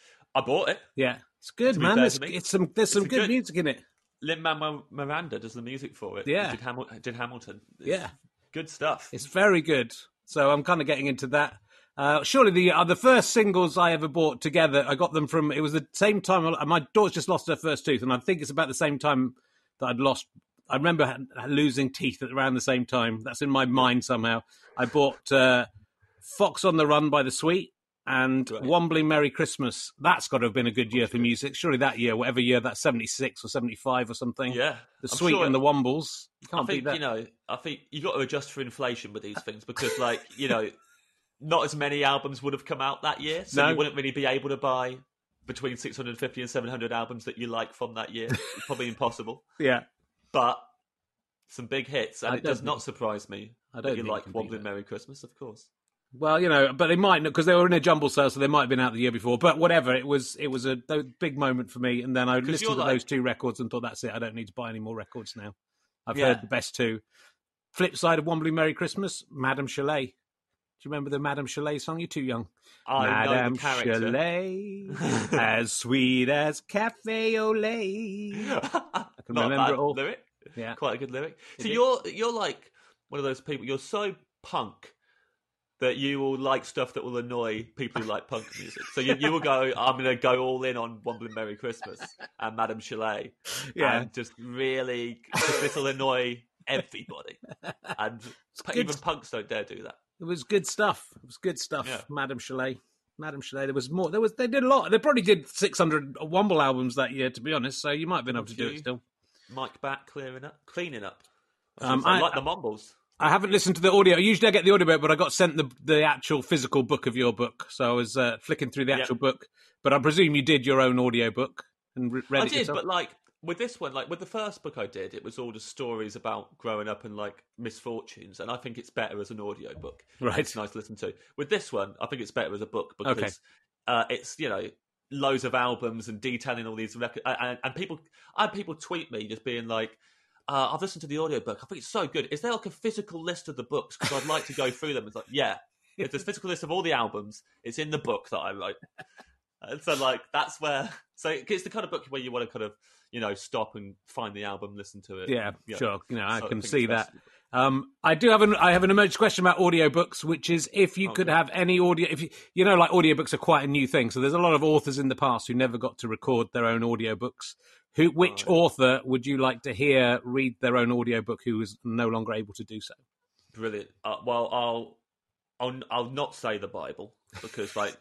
I bought it. Yeah, it's good, man. It's, it's some. There's some good, good music in it. Lin-Manuel Miranda does the music for it. Yeah, he did, Hamil- did Hamilton. It's yeah, good stuff. It's very good. So I'm kind of getting into that. Uh, surely the uh, the first singles I ever bought together, I got them from. It was the same time. My daughter's just lost her first tooth, and I think it's about the same time that I'd lost. I remember losing teeth at around the same time. That's in my mind somehow. I bought uh, Fox on the Run by The Sweet and right. Wombly Merry Christmas. That's got to have been a good year for music. Surely that year, whatever year, that's seventy-six or seventy-five or something. Yeah. The I'm Sweet sure and the Wombles. You can't I think, beat that. You know, I think you got to adjust for inflation with these things because, like, you know, not as many albums would have come out that year. So no. you wouldn't really be able to buy between six hundred fifty and seven hundred albums that you like from that year. It's probably impossible. Yeah. But some big hits. And I it does think, not surprise me I don't that you think like you Wobbling Merry Christmas, of course. Well, you know, but they might not because they were in a jumble sale, so they might have been out the year before. But whatever, it was it was a big moment for me. And then I listened to like... those two records and thought, that's it. I don't need to buy any more records now. I've yeah. heard the best two. Flip side of Wombly Merry Christmas, Madame Chalet. Do you remember the Madame Chalet song? You're too young. I Madame know the character. Chalet, as sweet as cafe au lait. I can Not remember a bad it all. Lyric. Yeah, quite a good lyric. Is so it? you're you're like one of those people. You're so punk that you will like stuff that will annoy people who like punk music. So you, you will go, I'm going to go all in on Wombling Merry Christmas and Madame Chalet. Yeah. And just really, this will annoy everybody. And even punks don't dare do that. It was good stuff. It was good stuff, yeah. Madame Chalet. Madame Chalet, there was more. There was. They did a lot. They probably did six hundred Womble albums that year, to be honest, so you might have been able to do it still. Mike Batt clearing up, cleaning up. Um, I I like the Mumbles. I haven't listened to the audio. Usually I get the audio book, but I got sent the the actual physical book of your book. So I was uh, flicking through the actual yep. book. But I presume you did your own audio book and re- read I it did, yourself? But like with this one, like with the first book I did, it was all just stories about growing up and like misfortunes. And I think it's better as an audio book. Right. It's nice to listen to. With this one, I think it's better as a book because okay. uh, it's, you know, loads of albums and detailing all these records. And, and people, I had people tweet me just being like, Uh, I've listened to the audiobook. I think it's so good. Is there like a physical list of the books? Because I'd like to go through them. It's like, yeah, it's a physical list of all the albums. It's in the book that I wrote. And so, like, that's where. So it's the kind of book where you want to kind of, you know, stop and find the album, listen to it. Yeah, yeah. sure. You know, I so can I see that. Um, I do have an I have an emergency question about audiobooks, which is if you okay. could have any audio. If you, you know, like audiobooks are quite a new thing, so there's a lot of authors in the past who never got to record their own audiobooks. Who, which oh, yeah. author would you like to hear read their own audiobook who is no longer able to do so? Brilliant. Uh, well, I'll, I'll, I'll not say the Bible because, like,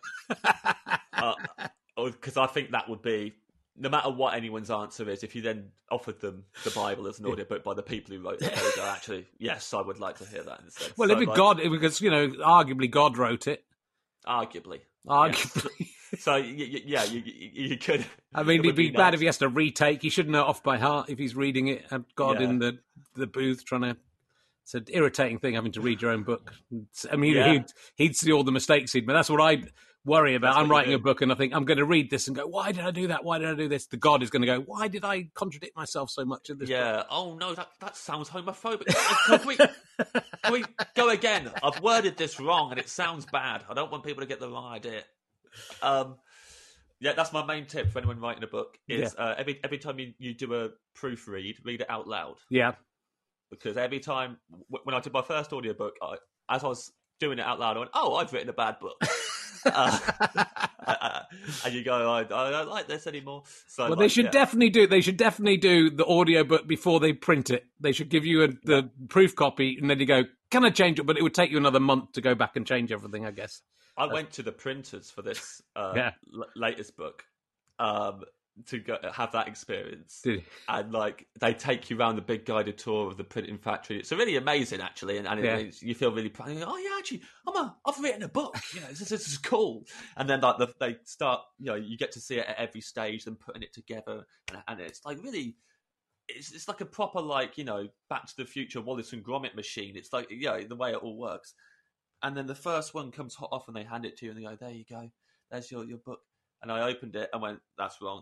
because uh, I think that would be no matter what anyone's answer is. If you then offered them the Bible as an audiobook by the people who wrote it, they would go, actually, yes, I would like to hear that instead. Well, so, if it like, God, because you know, arguably God wrote it. Arguably. Arguably. Yeah. So, yeah, you, you, you could... I mean, it'd be, be bad nice. if he has to retake. He should know off by heart if he's reading it. And God yeah. in the, the booth trying to... It's an irritating thing having to read your own book. I mean, yeah. he'd, he'd see all the mistakes he'd made. That's what I worry about. That's I'm what writing a book and I think, I'm going to read this and go, why did I do that? Why did I do this? The God is going to go, why did I contradict myself so much in this yeah. book? Oh, no, that, that sounds homophobic. Can we, can we go again? I've worded this wrong and it sounds bad. I don't want people to get the wrong idea. Um, yeah, that's my main tip for anyone writing a book. Is yeah. uh, every every time you, you do a proofread, read it out loud. Yeah, because every time w- when I did my first audiobook, I, as I was doing it out loud, I went, "Oh, I've written a bad book," uh, uh, and you go, I, "I don't like this anymore." So, well, like, they should yeah. definitely do. They should definitely do the audiobook before they print it. They should give you a, the yeah. proof copy, and then you go, "Can I change it?" But it would take you another month to go back and change everything, I guess. I went to the printers for this uh, yeah. l- latest book, um, to go have that experience. Did you? And like they take you around the big guided tour of the printing factory. It's really amazing, actually, and, and Yeah. it, it's, you feel really proud. You go, oh yeah, actually, I'm a, I've written a book. You know, this, this is cool. And then like the, they start, you know, you get to see it at every stage, them putting it together, and, and it's like really. It's it's like a proper, like, you know, Back to the Future Wallace and Gromit machine. It's like, you know, the way it all works. And then the first one comes hot off and they hand it to you and they go, there you go, there's your, your book. And I opened it and went, that's wrong.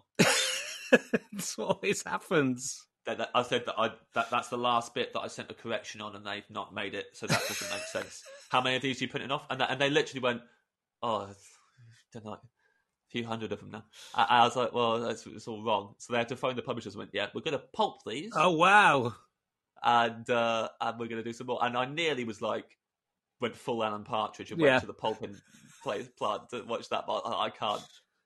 That's what always happens. That, that, I said that, I, that that's the last bit that I sent a correction on and they've not made it, so that doesn't make sense. How many of these are you printing off? And, that, and they literally went, oh, don't know. Few hundred of them now. I, I was like, well, that's, it's all wrong. So they had to phone the publishers and went, yeah, we're going to pulp these. Oh, wow. And uh, and we're going to do some more. And I nearly was like, went full Alan Partridge and Yeah. went to the pulping place plant to watch that, but I, I can't.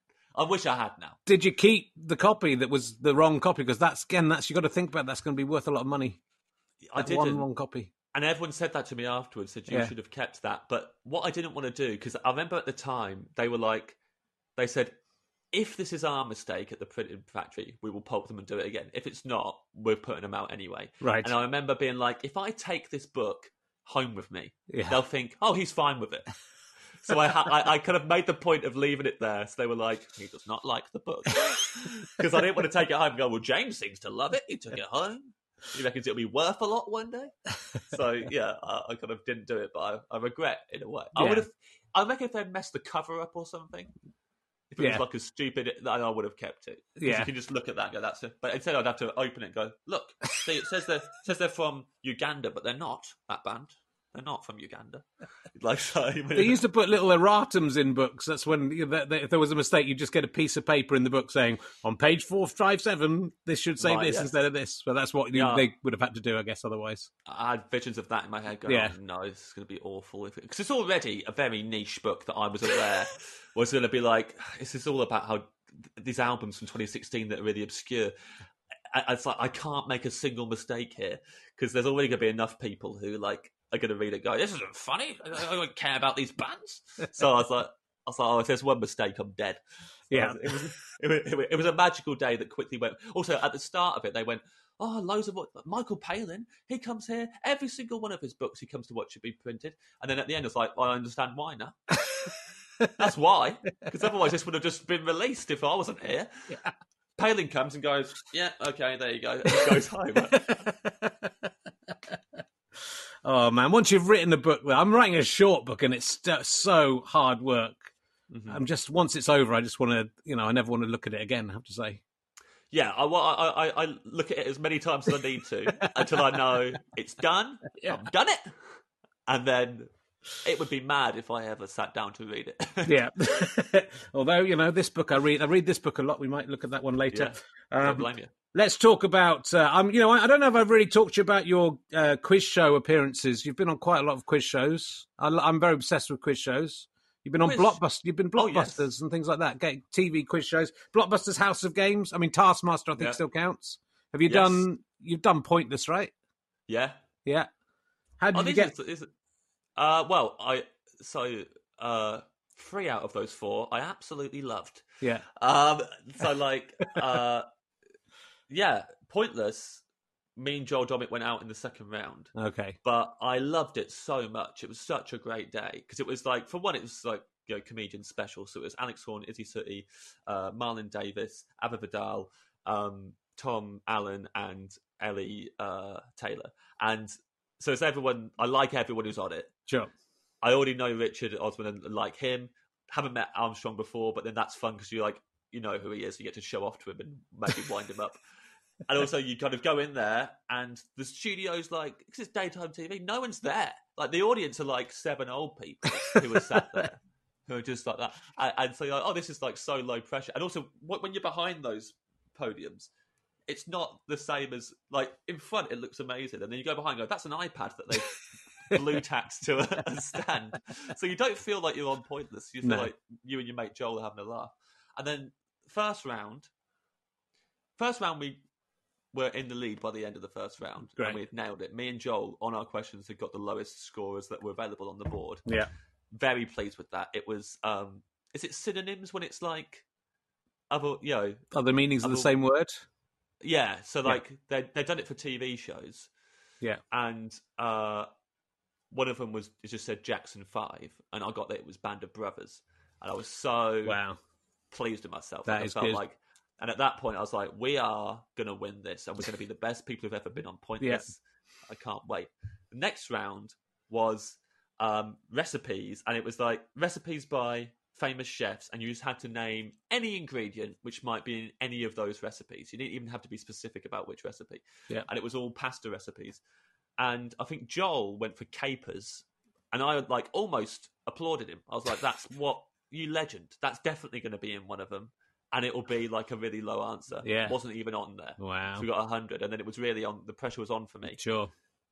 I wish I had now. Did you keep the copy that was the wrong copy? Because that's, again, that's you got to think about. That's going to be worth a lot of money. I That didn't. One wrong copy. And everyone said that to me afterwards, said you Yeah. should have kept that. But what I didn't want to do, because I remember at the time, they were like, they said, if this is our mistake at the printing factory, we will pulp them and do it again. If it's not, we're putting them out anyway. Right. And I remember being like, if I take this book home with me, Yeah. they'll think, oh, he's fine with it. So I, ha- I I kind of made the point of leaving it there. So they were like, he does not like the book. Because I didn't want to take it home and go, well, James seems to love it. He took it home. He reckons it'll be worth a lot one day. So, yeah, I, I kind of didn't do it, but I, I regret in a way. I Yeah. would have, I reckon if they'd messed the cover up or something, if it Yeah. was like a stupid, then I would have kept it. 'Cause Yeah. you can just look at that and go, that's it. But instead I'd have to open it and go, look, see, it says they're, it says they're from Uganda, but they're not, that band. They're not from Uganda. Like, so, They used to put little erratums in books. That's when you know, if there was a mistake, you just get a piece of paper in the book saying, on page four five seven, this should say Right, this yes. instead of this. But that's what you, Yeah. they would have had to do, I guess, otherwise. I had visions of that in my head going, Yeah. oh, no, this is going to be awful. Because it's already a very niche book that I was aware was going to be like, this is all about how these albums from twenty sixteen that are really obscure. I- It's like, I can't make a single mistake here because there's already going to be enough people who like are going to read it and go, this isn't funny. I I don't care about these bands. So I was like, I was like, oh, if there's one mistake, I'm dead. So Yeah. It was, it, was, it, was, it was a magical day that quickly went. Also, at the start of it, they went, oh, loads of what Michael Palin, he comes here, every single one of his books, he comes to watch it be printed. And then at the end, it's like, I understand why now. That's why. Because otherwise, this would have just been released if I wasn't here. Yeah. Palin comes and goes, yeah, okay, there you go. And he goes home. Oh, man. Once you've written a book, well, I'm writing a short book and it's st- so hard work. Mm-hmm. I'm just, once it's over, I just want to, you know, I never want to look at it again, I have to say. Yeah, I, well, I, I, I look at it as many times as I need to until I know it's done. Yeah. I've done it. And then it would be mad if I ever sat down to read it. Yeah. Although, you know, this book I read, I read this book a lot. We might look at that one later. Yeah. Don't Um, blame you. let's talk about, uh, um, you know, I, I don't know if I've really talked to you about your uh, quiz show appearances. You've been on quite a lot of quiz shows. I, I'm very obsessed with quiz shows. You've been on Quiz- Blockbusters. You've been Oh, yes. Blockbusters and things like that. Ga- T V quiz shows. Blockbusters, House of Games. I mean, Taskmaster, I think Yeah. still counts. Have you Yes. done? You've done Pointless, right? Yeah. Yeah. How did Oh, you these get? are- is it- uh, well, I so uh, three out of those four I absolutely loved. Yeah. Um, so like, uh, yeah, Pointless. Me and Joel Dommett went out in the second round, Okay. but I loved it so much. It was such a great day because it was like, for one, it was like, you know, comedian special. So it was Alex Horn, Izzy Sooty, uh, Marlon Davis, Ava Vidal, um, Tom Allen, and Ellie uh, Taylor. And so it's everyone. I like everyone who's on it. Sure. I already know Richard Osman and like him. Haven't met Armstrong before, but then that's fun because you like you know who he is. You get to show off to him and maybe wind him up. And also, you kind of go in there, and the studio's like, because it's daytime T V, no one's there. Like, the audience are like seven old people who are sat there, who are just like that. And, and so you're like, oh, this is like so low pressure. And also, wh- when you're behind those podiums, it's not the same as, like, in front, it looks amazing. And then you go behind and go, that's an iPad that they've blue tacked to a, a stand. So you don't feel like you're on Pointless. You feel No. like you and your mate Joel are having a laugh. And then, first round, first round, we were in the lead by the end of the first round. Great. And we had nailed it. Me and Joel, on our questions, had got the lowest scorers that were available on the board. Yeah. Very pleased with that. It was, um, is it synonyms when it's like, other, you know, other meanings other, of the same word. Yeah, so like yeah. they they've done it for T V shows. Yeah, and uh, one of them was it just said Jackson Five, and I got that it was Band of Brothers, and I was so wow pleased with myself. That like, is I felt good. like, and at that point I was like, we are gonna win this, and we're gonna be the best people who've ever been on Pointless. Yeah. I can't wait. The next round was um, recipes, and it was like recipes by famous chefs, and you just had to name any ingredient which might be in any of those recipes. You didn't even have to be specific about which recipe. Yeah. And it was all pasta recipes. And I think Joel went for capers, and I like almost applauded him. I was like, that's what you legend. That's definitely going to be in one of them. And it will be like a really low answer. Yeah. It wasn't even on there. Wow. So we got one hundred, and then it was really on, the pressure was on for me. Sure.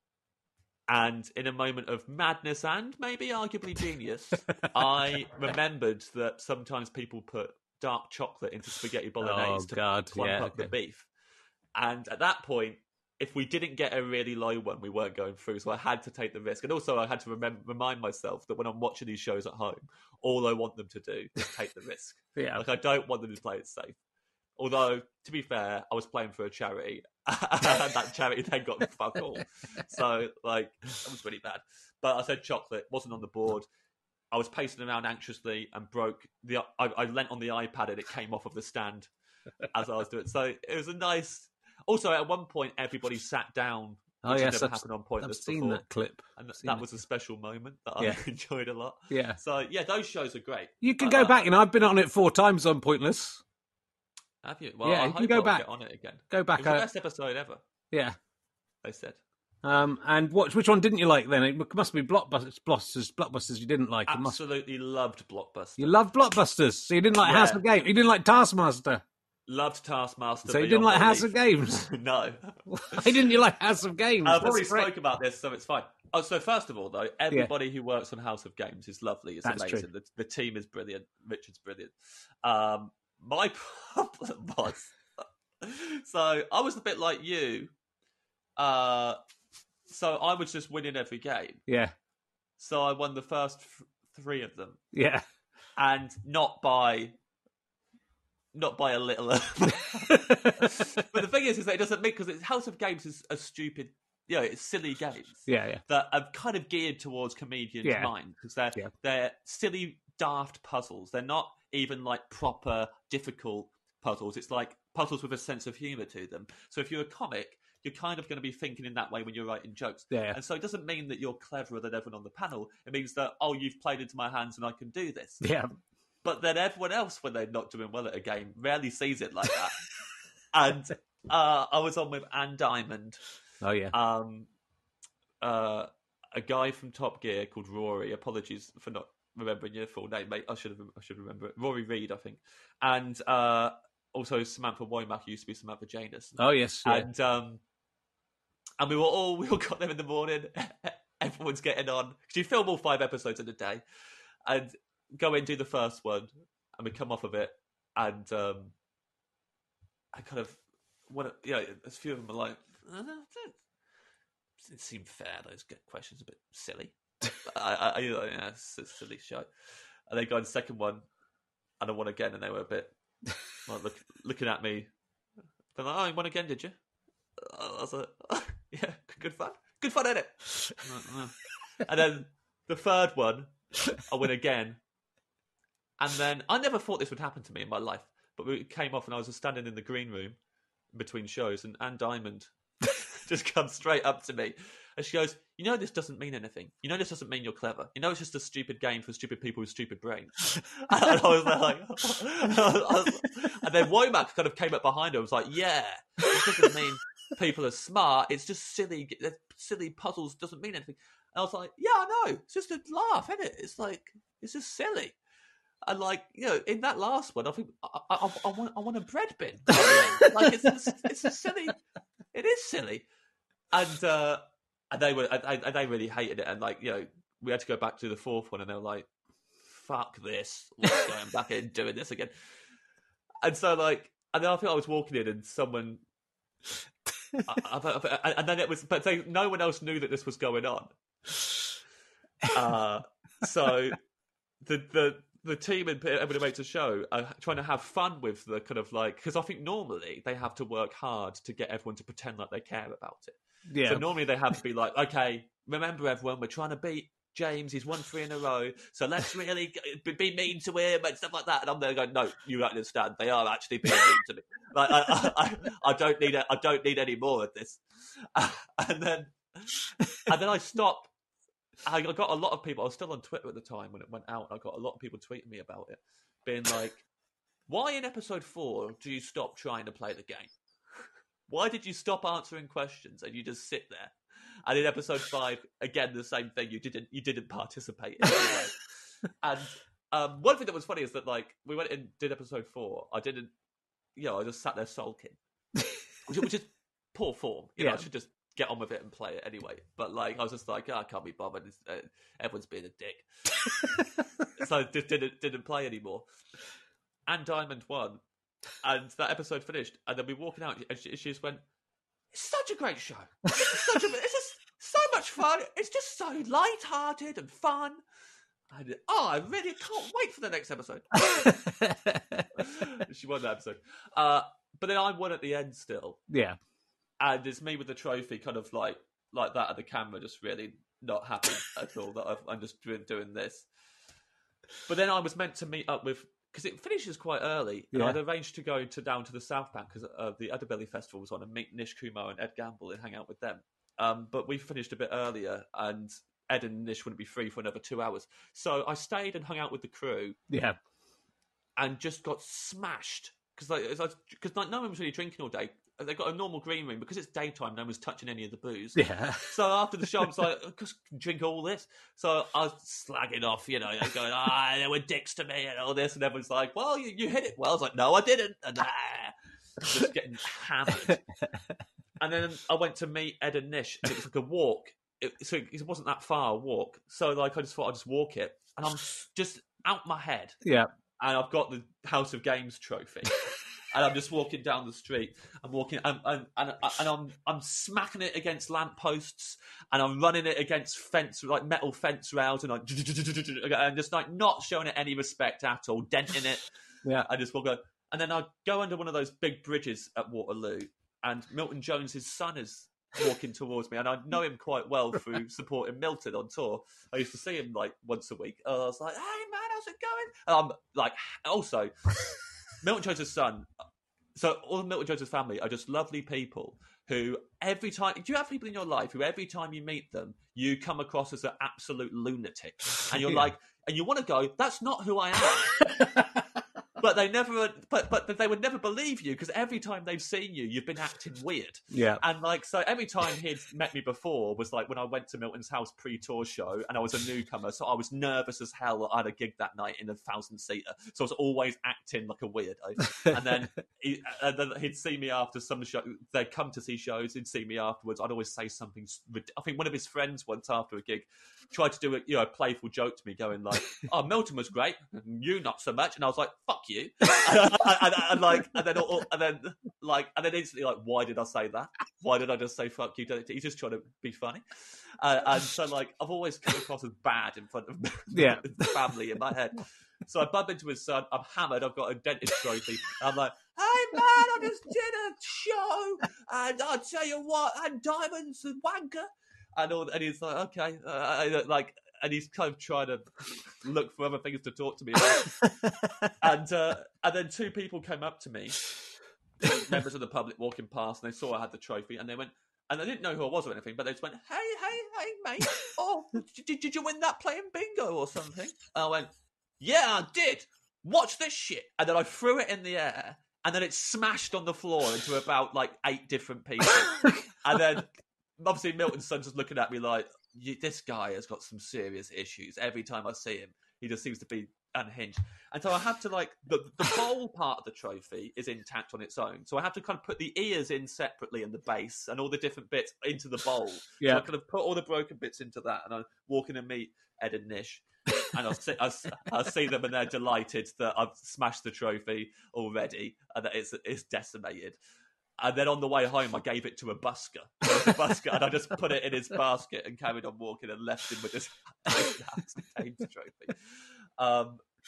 And in a moment of madness and maybe arguably genius, I remembered that sometimes people put dark chocolate into spaghetti bolognese oh, to God. plump yeah, up okay. the beef. And at that point, if we didn't get a really low one, we weren't going through. So I had to take the risk. And also I had to remember, remind myself that when I'm watching these shows at home, all I want them to do is take the risk. Yeah. Like I don't want them to play it safe. Although, to be fair, I was playing for a charity, and that charity then got fuck all. So, like, that was really bad. But I said chocolate, wasn't on the board. I was pacing around anxiously and broke the. I, I leant on the iPad and it came off of the stand as I was doing it. So it was a nice. Also, at one point, everybody sat down. Oh which yes, never I've, happened on Pointless I've seen before. that clip. And seen that it. was a special moment that I Yeah. enjoyed a lot. Yeah. So yeah, those shows are great. You can Uh, go back, and I've been on it four times on Pointless. Have you? Well, Yeah, I you can hope go I'll back. get on it again. Go back. It was the uh, best episode ever. Yeah. They said. Um, and what? Which one didn't you like then? It must be Blockbusters. Blockbusters, Blockbusters you didn't like. It must... Absolutely loved Blockbuster. You loved Blockbusters, so you didn't like Yeah. House of Games. You didn't like Taskmaster, Loved Taskmaster. so you didn't beyond like House of belief. Games. No. Why didn't you like House of Games? I've That's already great. spoke about this, so it's fine. Oh, so first of all, though, everybody who works on House of Games is lovely. It's That's amazing. true. The, the team is brilliant. Richard's brilliant. Um, my problem was, so I was a bit like you. Uh, so I was just winning every game. Yeah, So I won the first f- three of them, yeah. and not by. Not by a little. But the thing is, is that it doesn't make, because House of Games is a stupid, you know, it's silly games. Yeah, yeah. That are kind of geared towards comedians' Yeah. mind, because they're Yeah. they're silly, daft puzzles. They're not even like proper difficult puzzles. It's like puzzles with a sense of humour to them. So if you're a comic, you're kind of going to be thinking in that way when you're writing jokes. Yeah. And so it doesn't mean that you're cleverer than everyone on the panel. It means that, oh, you've played into my hands and I can do this. Yeah. But then everyone else, when they're not doing well at a game, rarely sees it like that. And uh, I was on with Anne Diamond, Oh, yeah. um, uh, a guy from Top Gear called Rory. Apologies for not remembering your full name, mate. I should have. I should remember it. Rory Reid, I think, and uh, also Samantha Womack, who used to be Samantha Janus. Oh, yes. Yeah. And um, and we were all we all got there in the morning. Everyone's getting on because you film all five episodes in a day, and go in, do the first one, and we come off of it, and um, I kind of want to, you know, a few of them are like, uh, it seemed fair. Those questions a bit silly. I, I, I, yeah, it's a silly show. And they go on the second one, and I won again, and they were a bit like look, looking at me. They're like, "Oh, you won again, did you?" I was like, oh, "Yeah, good fun, good fun, innit?" And then the third one, I win again. And then, I never thought this would happen to me in my life, but we came off and I was just standing in the green room between shows, and Anne Diamond just comes straight up to me and she goes, "You know, this doesn't mean anything. You know, this doesn't mean you're clever. You know, it's just a stupid game for stupid people with stupid brains." And I was like, I was, and then Womack kind of came up behind her and was like, "Yeah, this doesn't mean people are smart. It's just silly, silly puzzles doesn't mean anything." And I was like, "Yeah, I know. It's just a laugh, isn't it? It's like, it's just silly." And like, you know, in that last one, I think I, I, I want I want a bread bin. Like it's it's, it's a silly, it is silly, and uh, and they were and, and they really hated it, and like, you know, we had to go back to the fourth one, and they were like, "Fuck this, we're going back in doing this again." And so like, and then I think I was walking in, and someone, I, I, I, and then it was, but they, no one else knew that this was going on. Uh, so. The, the the team and everybody makes a show are trying to have fun with the kind of like, because I think normally they have to work hard to get everyone to pretend like they care about it. Yeah. So normally they have to be like, okay, remember everyone, we're trying to beat James, he's won three in a row, so let's really be mean to him and stuff like that. And I'm there going, no, you don't understand. They are actually being mean to me. Like, I, I, I don't need, I don't need any more of this. Uh, and then, and then I stopped. I got a lot of people. I was still on Twitter at the time when it went out. And I got a lot of people tweeting me about it, being like, "Why in episode four do you stop trying to play the game? Why did you stop answering questions and you just sit there?" And in episode five, again, the same thing. You didn't, you didn't participate in it. And um, one thing that was funny is that, like, we went and did episode four. I didn't, you know, I just sat there sulking, which, which is poor form. You know, Yeah. I should just get on with it and play it anyway. But like, I was just like, oh, I can't be bothered. It's, uh, everyone's being a dick. So I just didn't didn't play anymore. And Diamond won, and that episode finished. And then we were walking out, and she, she just went, "It's such a great show. It's such a, it's just so much fun. It's just so light-hearted and fun." And, oh, I really can't wait for the next episode. She won that episode. Uh, but then I won at the end still. Yeah. And it's me with the trophy, kind of like like that at the camera, just really not happy at all that I've, I'm just doing, doing this. But then I was meant to meet up with, because it finishes quite early, and Yeah. I'd arranged to go to down to the South Bank because uh, the Udderbelly Festival was on, and meet Nish Kumar and Ed Gamble and hang out with them. Um, but we finished a bit earlier, and Ed and Nish wouldn't be free for another two hours. So I stayed and hung out with the crew Yeah. and just got smashed. Because like, cause like, no one was really drinking all day. They got a normal green room because it's daytime. No one's touching any of the booze. Yeah. So after the show, I was like, just drink all this. So I was slagging off, you know, going, ah, they were dicks to me and all this. And everyone's like, well, you, you hit it well. I was like, no, I didn't. And ah, just getting hammered. And then I went to meet Ed and Nish, and it was like a walk. It, so it wasn't that far a walk. So like, I just thought I'd just walk it. And I'm just out my head. Yeah. And I've got the House of Games trophy. And I'm just walking down the street. I'm walking, and and, and, and I'm I'm smacking it against lampposts, and I'm running it against fence, like metal fence rails, and I'm and just like not showing it any respect at all, denting it. Yeah. I just walk go, and then I go under one of those big bridges at Waterloo, and Milton Jones's son is walking towards me, and I know him quite well through supporting Milton on tour. I used to see him like once a week. And I was like, "Hey man, how's it going?" And I'm like, also. Milton Jones' son, so all the Milton Jones' family are just lovely people who every time, do you have people in your life who every time you meet them, you come across as an absolute lunatic? And you're Yeah. like, and you want to go, that's not who I am. But they never, but but they would never believe you because every time they've seen you, you've been acting weird. Yeah. And like, so every time he'd met me before was like when I went to Milton's house pre-tour show and I was a newcomer. So I was nervous as hell that I had a gig that night in a thousand seater. So I was always acting like a weirdo. And then, he, and then he'd see me after some show. They'd come to see shows. He'd see me afterwards. I'd always say something. I think one of his friends once after a gig tried to do a, you know, a playful joke to me going like, "Oh, Milton was great. You not so much." And I was like, "Fuck you." and, and, and like, and then, and then, like, and then instantly, like, why did I say that? Why did I just say "fuck you"? He's just trying to be funny, uh, and so like, I've always come across as bad in front of Yeah. family in my head. So I bump into his son. I'm hammered. I've got a dentist trophy. And I'm like, "Hey man, I just did a show, and I'll tell you what, and Diamond's a wanker." And all, and he's like, "Okay," uh, like. And he's kind of trying to look for other things to talk to me about. and uh, and then two people came up to me, members of the public walking past, and they saw I had the trophy, and they went, and they didn't know who I was or anything, but they just went, "Hey, hey, hey, mate! Oh, did, did you win that playing bingo or something?" And I went, "Yeah, I did. Watch this shit." And then I threw it in the air, and then it smashed on the floor into about like eight different pieces. And then obviously Milton's son's just looking at me like, "This guy has got some serious issues. Every time I see him, he just seems to be unhinged." And so I had to like, the, the bowl part of the trophy is intact on its own. So I have to kind of put the ears in separately and the base and all the different bits into the bowl. Yeah. So I kind of put all the broken bits into that, and I walk in and meet Ed and Nish. And I'll see, I'll, I'll see them, and they're delighted that I've smashed the trophy already and that it's, it's decimated. And then on the way home, I gave it to a busker. There was a busker, and I just put it in his basket and carried on walking and left him with this Games trophy. Um,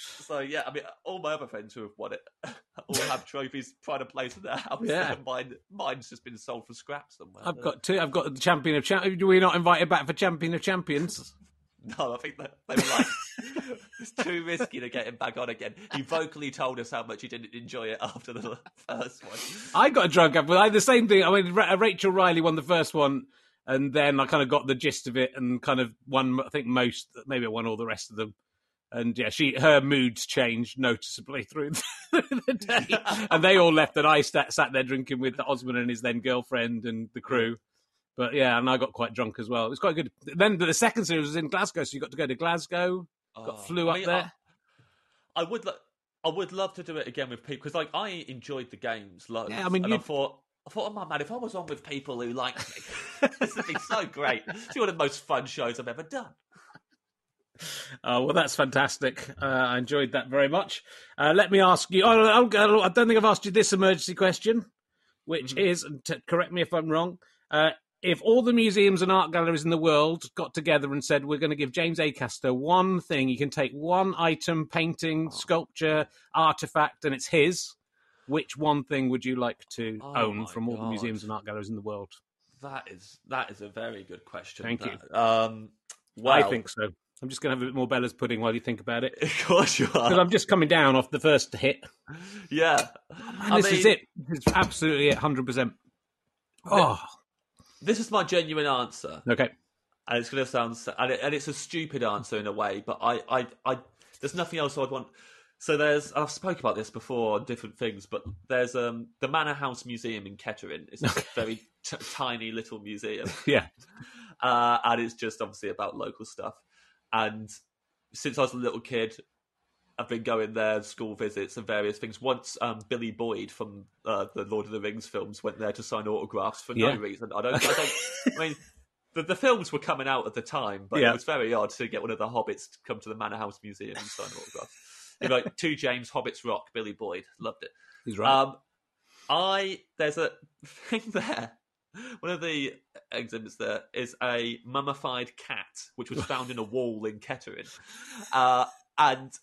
So yeah, I mean, all my other friends who have won it all have trophies pride of place in their house. Yeah. Mine, mine's just been sold for scrap somewhere. I've got two. I've got the champion of champions. Do we not invited back for champion of champions? No, I think that they were like, it's too risky to get him back on again. He vocally told us how much he didn't enjoy it after the first one. I got drunk up, but I had the same thing. I mean, Ra- Rachel Riley won the first one, and then I kind of got the gist of it and kind of won. I think most, maybe I won all the rest of them. And yeah, she her moods changed noticeably through the, the day, and they all left, and I sat, sat there drinking with Osmond and his then girlfriend and the crew. But yeah, and I got quite drunk as well. It was quite good. Then the second series was in Glasgow, so you got to go to Glasgow. Oh, got flew I up mean, there. I, I would, lo- I would love to do it again with people because, like, I enjoyed the games loads. Yeah, I mean, and I you- thought, I thought, oh my man, if I was on with people who like me, this would be so great. It's one of the most fun shows I've ever done. Oh, well, that's fantastic. Uh, I enjoyed that very much. Uh, let me ask you. Oh, I don't think I've asked you this emergency question, which mm-hmm. is, and t- correct me if I'm wrong. Uh, If all the museums and art galleries in the world got together and said, we're going to give James Acaster one thing, you can take one item, painting, sculpture, artifact, and it's his, which one thing would you like to oh own from all God. the museums and art galleries in the world? That is that is a very good question. Thank that, you. Um, well, I think so. I'm just going to have a bit more Bella's pudding while you think about it. Of course you are. Because I'm just coming down off the first hit. Yeah. Oh, man, I this mean, is it. It's absolutely it, one hundred percent. Oh. This is my genuine answer. Okay. And it's going to sound, and, it, and it's a stupid answer in a way, but I, I, I, there's nothing else I'd want. So there's, I've spoke about this before on different things, but there's um the Manor House Museum in Kettering. It's a very t- tiny little museum. Yeah. Uh, and it's just obviously about local stuff. And since I was a little kid, I've been going there, school visits and various things. Once um, Billy Boyd from uh, the Lord of the Rings films went there to sign autographs for yeah. no reason. I don't. I don't. I mean, the, the films were coming out at the time, but yeah. it was very odd to get one of the hobbits to come to the Manor House Museum and sign autographs. Like two James Hobbits Rock, Billy Boyd, loved it. He's right. Um, I there's a thing there. One of the exhibits there is a mummified cat, which was found in a wall in Kettering, uh, and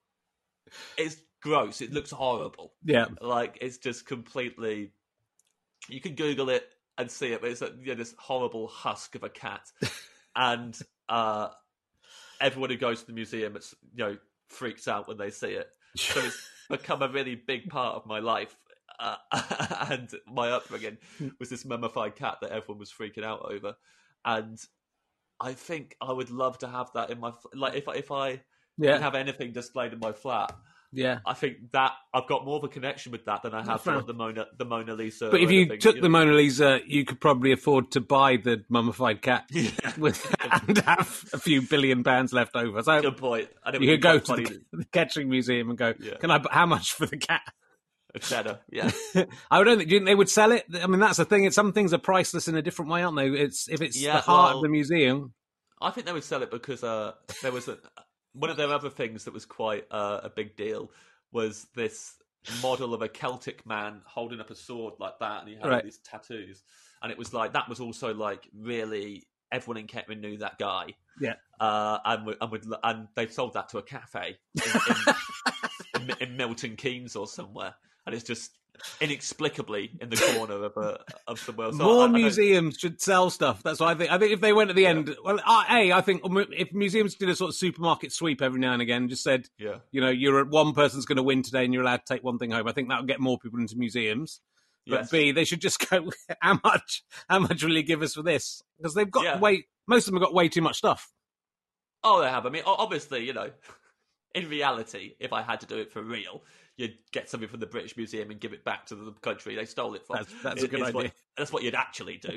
it's gross. It looks horrible. Yeah, like it's just completely. You can Google it and see it, but it's a, you know, this horrible husk of a cat, and uh, everyone who goes to the museum, it's you know, freaks out when they see it. So it's become a really big part of my life. Uh, and my upbringing was this mummified cat that everyone was freaking out over, and I think I would love to have that in my like if I, if I yeah. didn't have anything displayed in my flat. Yeah, I think that I've got more of a connection with that than I have with the Mona the Mona Lisa. But if you anything, took you the know? Mona Lisa, you could probably afford to buy the mummified cat yeah. with and have a few billion pounds left over. So good point. And it you would could be go to quite the, funny. the Kettering Museum and go, Yeah. "Can I? How much for the cat?" A cheddar, yeah. I don't think, do you think they would sell it. I mean, that's the thing. It's, some things are priceless in a different way, aren't they? It's if it's Yeah, the heart well, of the museum. I think they would sell it because uh, there was a, one of their other things that was quite uh, a big deal was this model of a Celtic man holding up a sword like that, and he had Right. all these tattoos, and it was like that was also like really everyone in Kettering knew that guy. Yeah, uh, and would, and, would, and they've sold that to a cafe in, in, in, in Milton Keynes or somewhere, and it's just inexplicably in the corner of a of somewhere. So more I, I don't- museums should sell stuff. That's what I think. I think if they went at the Yeah. end, well, uh, a I think if museums did a sort of supermarket sweep every now and again, just said, Yeah. you know, you're one person's going to win today, and you're allowed to take one thing home. I think that would get more people into museums. But Yes. B, they should just go, how much? How much will you give us for this? Because they've got Yeah. way. Most of them have got way too much stuff. Oh, they have. I mean, o- obviously, you know, in reality, if I had to do it for real, you'd get something from the British Museum and give it back to the country they stole it from. That's- that's a It- good it's what- idea. that's what you'd actually do.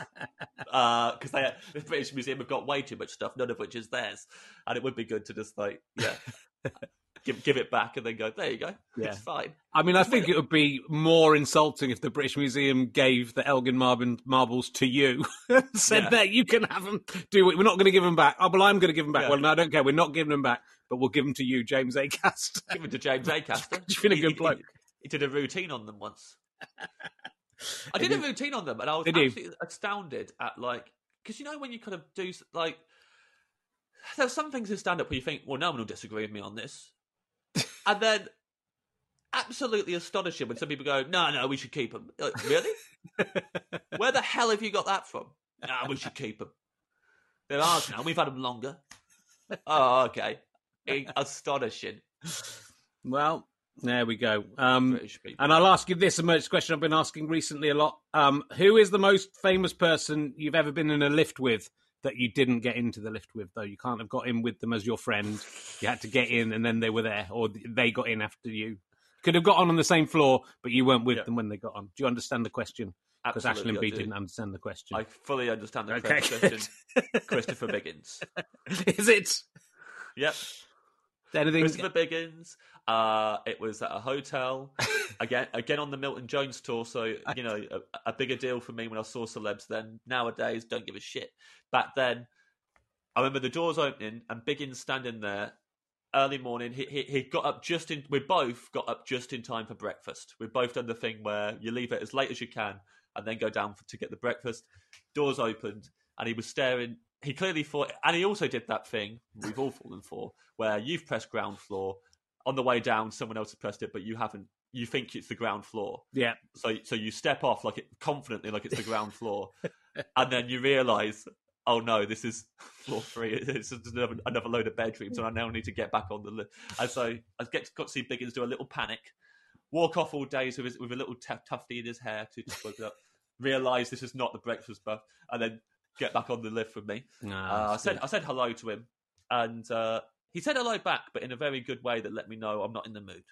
Because they the British Museum have got way too much stuff, none of which is theirs. And it would be good to just, like, yeah, give give it back and then go, there you go. Yeah. It's fine. I mean, I think it would be more insulting if the British Museum gave the Elgin Marble marbles to you and said Yeah. that you can have them. Do it. We're not going to give them back. Oh, well, I'm going to give them back. Yeah. Well, no, I don't care. We're not giving them back, but we'll give them to you, James Acaster. Give it to James Acaster. You've been a He- good he- bloke. He, he did a routine on them once. I did a routine on them, and I was Did you? absolutely astounded at, like, because you know when you kind of do, like, there's some things in stand-up where you think, well, no one will disagree with me on this. And then absolutely astonishing when some people go, no, no, we should keep them. Like, really? Where the hell have you got that from? Nah, we should keep them. They're ours now. We've had them longer. Oh, okay. Astonishing. Well, there we go. Um, and I'll ask you this emergency question I've been asking recently a lot. Um, who is the most famous person you've ever been in a lift with that you didn't get into the lift with, though? You can't have got in with them as your friend. You had to get in and then they were there, or they got in after you. Could have got on on the same floor, but you weren't with yeah. them when they got on. Do you understand the question? Because Ashley B didn't understand the question. I fully understand the okay. question. Christopher Biggins. Is it? Yep. Anything? Christopher Biggins. Uh, it was at a hotel. again, again on the Milton Jones tour. So, you know, a, a bigger deal for me when I saw celebs then. Nowadays, don't give a shit. Back then, I remember the doors opening and Biggins standing there. Early morning, he, he he got up just in. We both got up just in time for breakfast. We've both done the thing where you leave it as late as you can and then go down for, to get the breakfast. Doors opened, and he was staring. He clearly thought, and he also did that thing we've all fallen for, where you've pressed ground floor on the way down. Someone else has pressed it, but you haven't. You think it's the ground floor. Yeah. So so you step off like it confidently, like it's the ground floor, and then you realise, oh no, this is floor three. It's another, another load of bedrooms, and I now need to get back on the lift. And so I get got to see Biggins do a little panic, walk off all days with his, with a little t- tufty in his hair to just up, realise this is not the breakfast buff, and then get back on the lift with me. No, uh, I said I said hello to him, and uh, he said hello back, but in a very good way that let me know I'm not in the mood.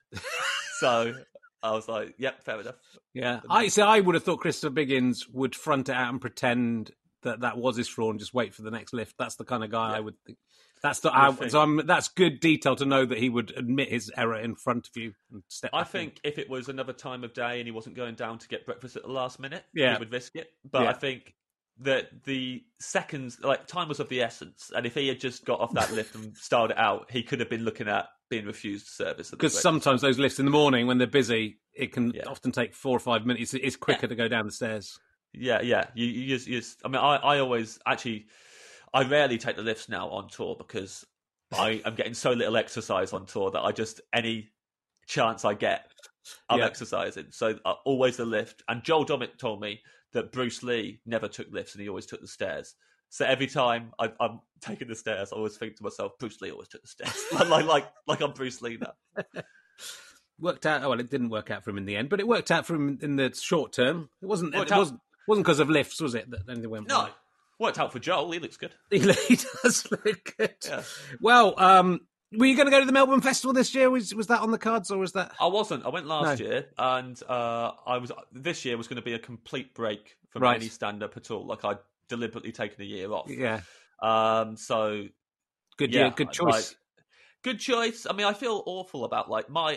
So I was like, "Yep, fair enough." Yeah, I see. I would have thought Christopher Biggins would front it out and pretend that that was his floor and just wait for the next lift. That's the kind of guy yeah. I would think. That's the I, so I'm, that's good detail to know that he would admit his error in front of you and step I back think in. If it was another time of day and he wasn't going down to get breakfast at the last minute, yeah. he would risk it. But yeah. I think that the seconds, like time was of the essence, and if he had just got off that lift and started it out, he could have been looking at being refused service. Because sometimes those lifts in the morning when they're busy, it can yeah. often take four or five minutes. It's quicker yeah. to go down the stairs. Yeah, yeah. You, you, just, you just, I mean, I, I always actually, I rarely take the lifts now on tour because I am getting so little exercise on tour that I just any chance I get, I'm yeah. exercising. So uh, always the lift. And Joel Dommett told me that Bruce Lee never took lifts and he always took the stairs. So every time I, I'm taking the stairs, I always think to myself, Bruce Lee always took the stairs. like, like, like I'm Bruce Lee now. Worked out. Oh, well, it didn't work out for him in the end, but it worked out for him in the short term. It wasn't. Worked it out. wasn't. Wasn't because of lifts, was it? That anything went no, wrong? Worked out for Joel. He looks good. He, he does look good. Yeah. Well, um, were you going to go to the Melbourne Festival this year? Was was that on the cards, or was that? I wasn't. I went last no. year, and uh, I was. This year was going to be a complete break from right. any stand-up at all. Like I'd deliberately taken a year off. Yeah. Um. So good. Yeah. Year, good choice. Like, good choice. I mean, I feel awful about like my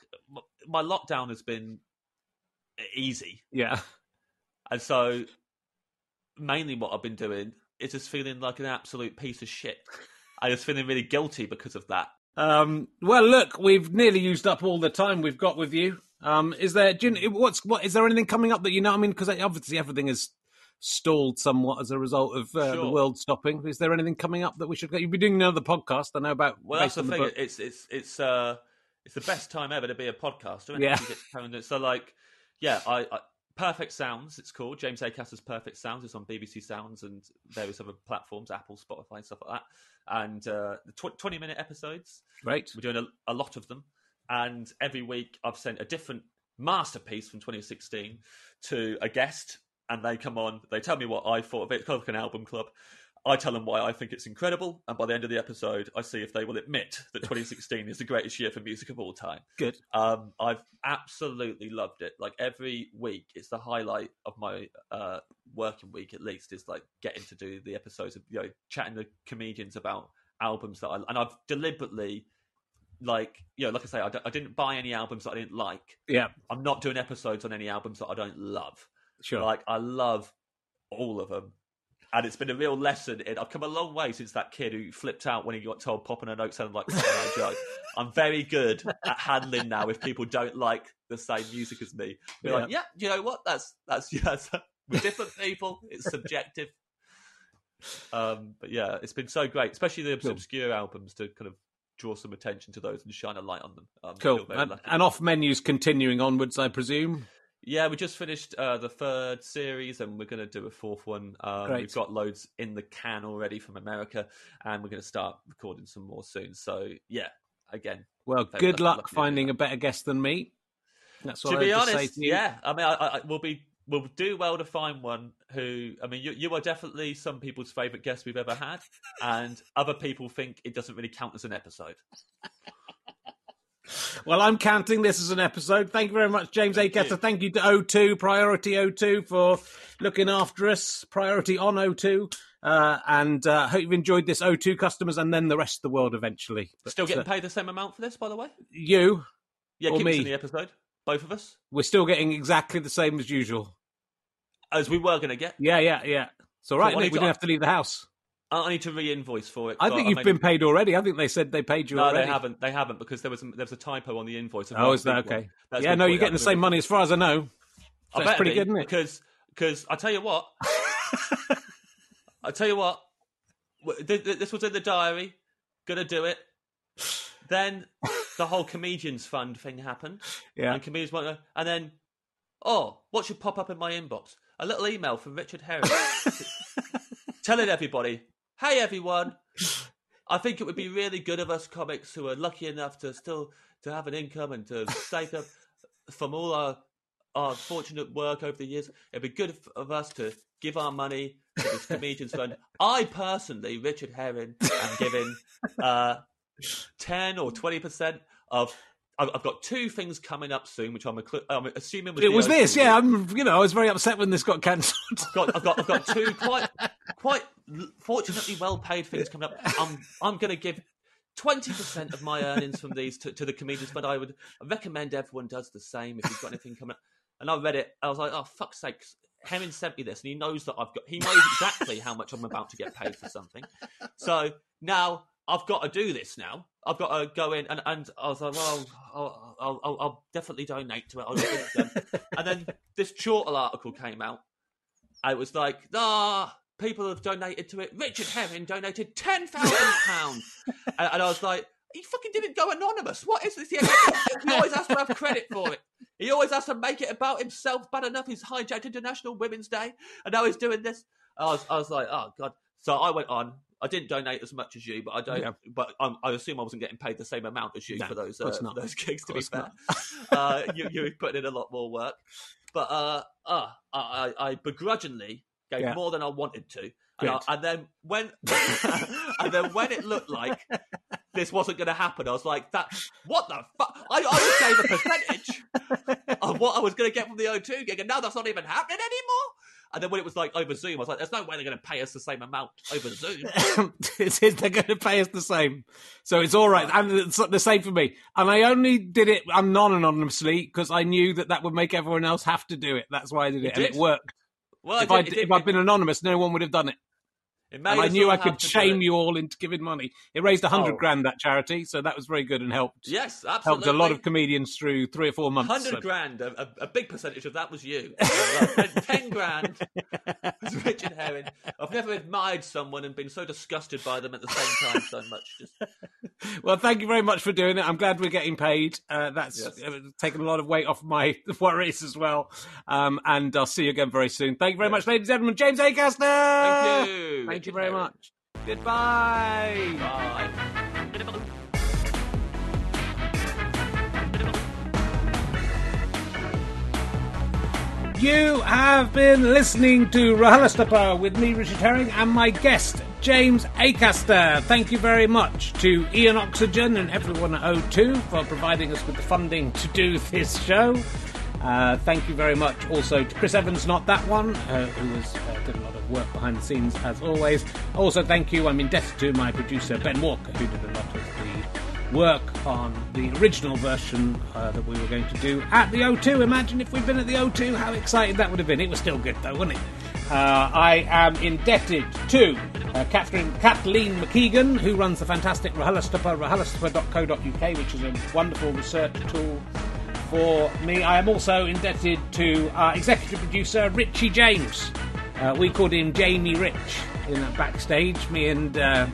my lockdown has been easy. Yeah. And so, mainly what I've been doing is just feeling like an absolute piece of shit. I was feeling really guilty because of that. Um, well, look, we've nearly used up all the time we've got with you. Um, is there, do you, what's, what, is there anything coming up that you know? I mean, because obviously everything is stalled somewhat as a result of uh, sure. the world stopping. Is there anything coming up that we should? You'll be doing another podcast. I know about. Well, that's the the thing. book. It's it's it's uh it's the best time ever to be a podcaster. Isn't Yeah. it? You get to kind of- so like, yeah, I, I Perfect Sounds. It's called James Acaster's Perfect Sounds. It's on B B C Sounds and various other platforms, Apple, Spotify, and stuff like that. And uh, the tw- twenty minute episodes. Right. We're doing a, a lot of them. And every week I've sent a different masterpiece from twenty sixteen to a guest, and they come on. They tell me what I thought of it. It's kind of like an album club. I tell them why I think it's incredible, and by the end of the episode, I see if they will admit that twenty sixteen is the greatest year for music of all time. Good. Um, I've absolutely loved it. Like every week, it's the highlight of my uh, working week. At least is like getting to do the episodes of you know chatting to comedians about albums that I and I've deliberately. Like, you know, like I say, I, d- I didn't buy any albums that I didn't like. Yeah. I'm not doing episodes on any albums that I don't love. Sure. Like, I love all of them. And it's been a real lesson. In, I've come a long way since that kid who flipped out when he got told Popping a Note sounded like a joke. I'm very good at handling now if people don't like the same music as me. Be Yeah. like, yeah, you know what? That's, that's, yeah, with different people, it's subjective. Um, but yeah, it's been so great, especially the Cool. obscure albums to kind of draw some attention to those and shine a light on them. Um, cool. And, and off menus continuing onwards, I presume. Yeah, we just finished uh, the third series, and we're going to do a fourth one. Um, Great. We've got loads in the can already from America, and we're going to start recording some more soon. So, yeah, again. Well, good luck finding a better guest than me. That's what to I be have to honest, say to you. yeah. I mean, I, I, we'll be we'll do well to find one who. I mean, you, you are definitely some people's favourite guest we've ever had, and other people think it doesn't really count as an episode. Well, I'm counting this as an episode. Thank you very much, James Acaster. Thank you to O two, Priority O two, for looking after us. Priority on O two. Uh, and I uh, hope you've enjoyed this, O two customers, and then the rest of the world eventually. But, still getting uh, paid the same amount for this, by the way? You? Yeah, or keep me? us in the episode. Both of us? We're still getting exactly the same as usual. As we were going to get? Yeah, yeah, yeah. It's all right, So Nick. We to- don't have to leave the house. I need to re-invoice for it. I So think you've made- been paid already. I think they said they paid you No, already. they haven't. They haven't because there was a, there was a typo on the invoice. Oh, is that okay? Yeah, no, you're getting the same money as far as I know. So I that's pretty be, good, isn't it? Because because I tell you what, I tell you what, w- th- th- this was in the diary. Gonna do it. Then the whole comedians fund thing happened. Yeah. And comedians went, and then oh, what should pop up in my inbox? A little email from Richard Herring telling everybody, "Hey everyone, I think it would be really good of us comics who are lucky enough to still to have an income and to save up from all our our fortunate work over the years. It'd be good of us to give our money to this comedians fund. I personally, Richard Herring, am giving uh, ten or twenty percent of." I've I've got two things coming up soon, which I'm, acclu- I'm assuming was It the was O two this, yeah. week. I'm, you know, I was very upset when this got cancelled. I've got, I've got, I've got two quite, quite fortunately well-paid things coming up. I'm, I'm going to give twenty percent of my earnings from these to, to the comedians, but I would recommend everyone does the same if you've got anything coming up. And I read it, I was like, oh, fuck's sake. Herring sent me this, and he knows that I've got, he knows exactly how much I'm about to get paid for something. So now I've got to do this now. I've got to go in, and, and I was like, well, I'll, I'll, I'll, I'll definitely donate to it. I'll give it to them. And then this Chortle article came out. And it was like, ah, people have donated to it. Richard Herring donated ten thousand pounds. and, and I was like, he fucking didn't go anonymous. What is this? He, he always has to have credit for it. He always has to make it about himself. Bad enough he's hijacked International Women's Day, and now he's doing this. I was, I was like, oh, God. So I went on. I didn't donate as much as you, but I don't. Yeah. But um, I assume I wasn't getting paid the same amount as you No, for those of uh, course for not. those gigs. To be Of fair, course uh, you you were putting in a lot more work. But uh, uh, I, I begrudgingly gave Yeah. more than I wanted to, and, I, Good. and then when and then when it looked like this wasn't going to happen, I was like, "That what the fuck?" I, I gave a percentage of what I was going to get from the O two gig, and now that's not even happening anymore. And then when it was like over Zoom, I was like, "There's no way they're going to pay us the same amount over Zoom." It is, they're going to pay us the same. So it's all right. And it's the same for me. And I only did it non-anonymously because I knew that that would make everyone else have to do it. That's why I did it. It and did. it worked. Well, if, it I, did- it did- if I'd been anonymous, no one would have done it. it made And I us knew all I have could to do shame it. you all into giving money. It raised a hundred Oh. grand, that charity. So that was very good and helped. Yes, Helped absolutely. a lot of comedians through three or four months. Hundred so- grand, a, a, a big percentage of that was you. Uh, ten, ten grand was Richard Herring. I've never admired someone and been so disgusted by them at the same time so much. Just Well, thank you very much for doing it. I'm glad we're getting paid. Uh, that's Yes. uh, taken a lot of weight off my worries as well. Um, and I'll see you again very soon. Thank you very much, ladies and gentlemen. James Acaster. thank you. Thank Richard you very Herring. much. Goodbye. Bye. You have been listening to RHLSTP with me, Richard Herring, and my guest, James Acaster. Thank you very much to Ian Oxygen and everyone at O two for providing us with the funding to do this show. Uh, thank you very much also to Chris Evans, not that one, uh, who was uh, did a lot of work behind the scenes as always. Also, thank you, I'm indebted to my producer Ben Walker, who did a lot of the work on the original version uh, that we were going to do at the O two. Imagine if we'd been at the O two, how excited that would have been. It was still good though, wasn't it? Uh, I am indebted to uh, Catherine, Kathleen McKeegan, who runs the fantastic RHLSTP, R H L S T P dot co dot U K, which is a wonderful research tool for me. I am also indebted to our executive producer, Richie James. Uh, we called him Jamie Rich in that backstage. Me and uh,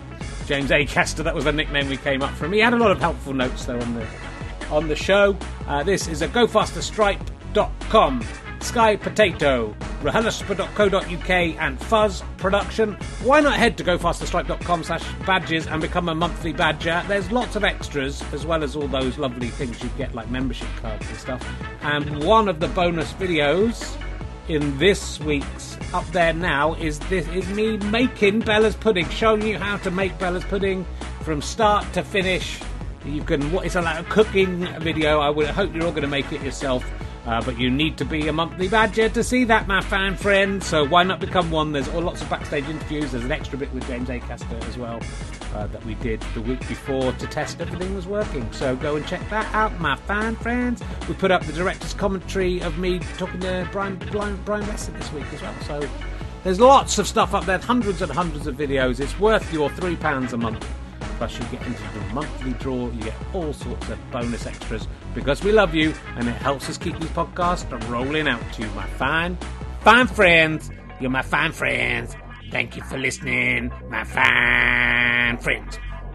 James Acaster. That was the nickname we came up from. He had a lot of helpful notes, though, on the on the show. Uh, this is a go faster stripe dot com, Sky Potato, rahalesper dot co dot uk, and Fuzz Production. Why not head to go faster stripe dot com slash badges and become a monthly badger? There's lots of extras, as well as all those lovely things you get, like membership cards and stuff. And one of the bonus videos in this week's Up There Now is this is me making Bella's pudding, showing you how to make Bella's pudding from start to finish. You can, it's a, like a cooking video. I would hope you're all going to make it yourself, uh, but you need to be a monthly badger to see that, my fan friend. So why not become one? There's all lots of backstage interviews. There's an extra bit with James Acaster as well uh, that we did the week before to test everything was working. So go and check that out, my fan friends. We put up the director's commentary of me talking to Brian Brian, Brian Weston this week as well. So there's lots of stuff up there, hundreds and hundreds of videos. It's worth your three pounds a month. Plus you get into the monthly draw, you get all sorts of bonus extras because we love you and it helps us keep these podcasts rolling out to you, my fine, fine friends. You're my fine friends. Thank you for listening, my fine friends.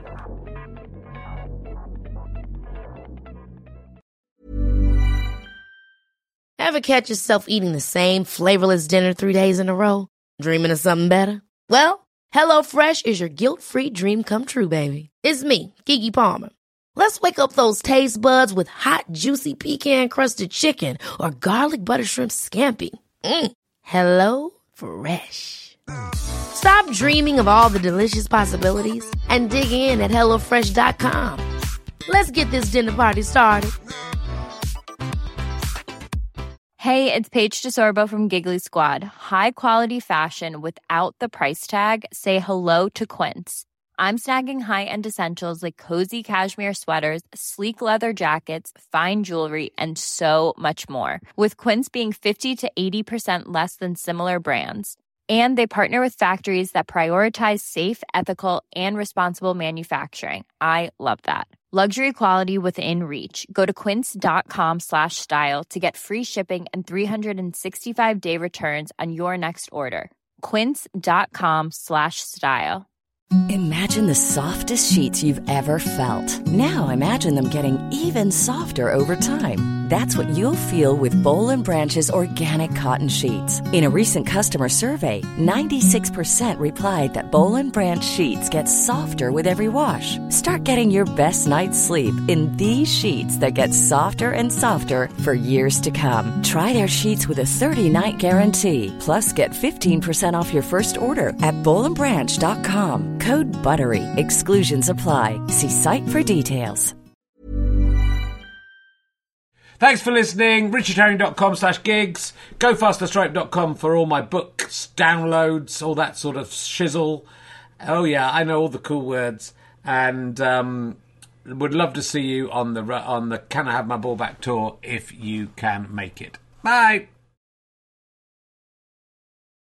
Ever catch yourself eating the same flavorless dinner three days in a row? Dreaming of something better? Well, HelloFresh is your guilt-free dream come true, baby. It's me, Keke Palmer. Let's wake up those taste buds with hot, juicy pecan-crusted chicken or garlic butter shrimp scampi. Mm. Hello Fresh. Stop dreaming of all the delicious possibilities and dig in at hello fresh dot com. Let's get this dinner party started. Hey, it's Paige DeSorbo from Giggly Squad. High quality fashion without the price tag. Say hello to Quince. I'm snagging high-end essentials like cozy cashmere sweaters, sleek leather jackets, fine jewelry, and so much more. With Quince being fifty to eighty percent less than similar brands. And they partner with factories that prioritize safe, ethical, and responsible manufacturing. I love that. Luxury quality within reach. Go to quince.com slash style to get free shipping and three sixty-five day returns on your next order. Quince.com slash style. Imagine the softest sheets you've ever felt. Now imagine them getting even softer over time. That's what you'll feel with Boll and Branch's organic cotton sheets. In a recent customer survey, ninety-six percent replied that Boll and Branch sheets get softer with every wash. Start getting your best night's sleep in these sheets that get softer and softer for years to come. Try their sheets with a thirty-night guarantee. Plus, get fifteen percent off your first order at boll and branch dot com. Code BUTTERY. Exclusions apply. See site for details. Thanks for listening. richard herring dot com slash gigs. go faster stripe dot com for all my books, downloads, all that sort of shizzle. Oh, yeah, I know all the cool words. And um, would love to see you on the on the Can I Have My Ball Back tour if you can make it. Bye.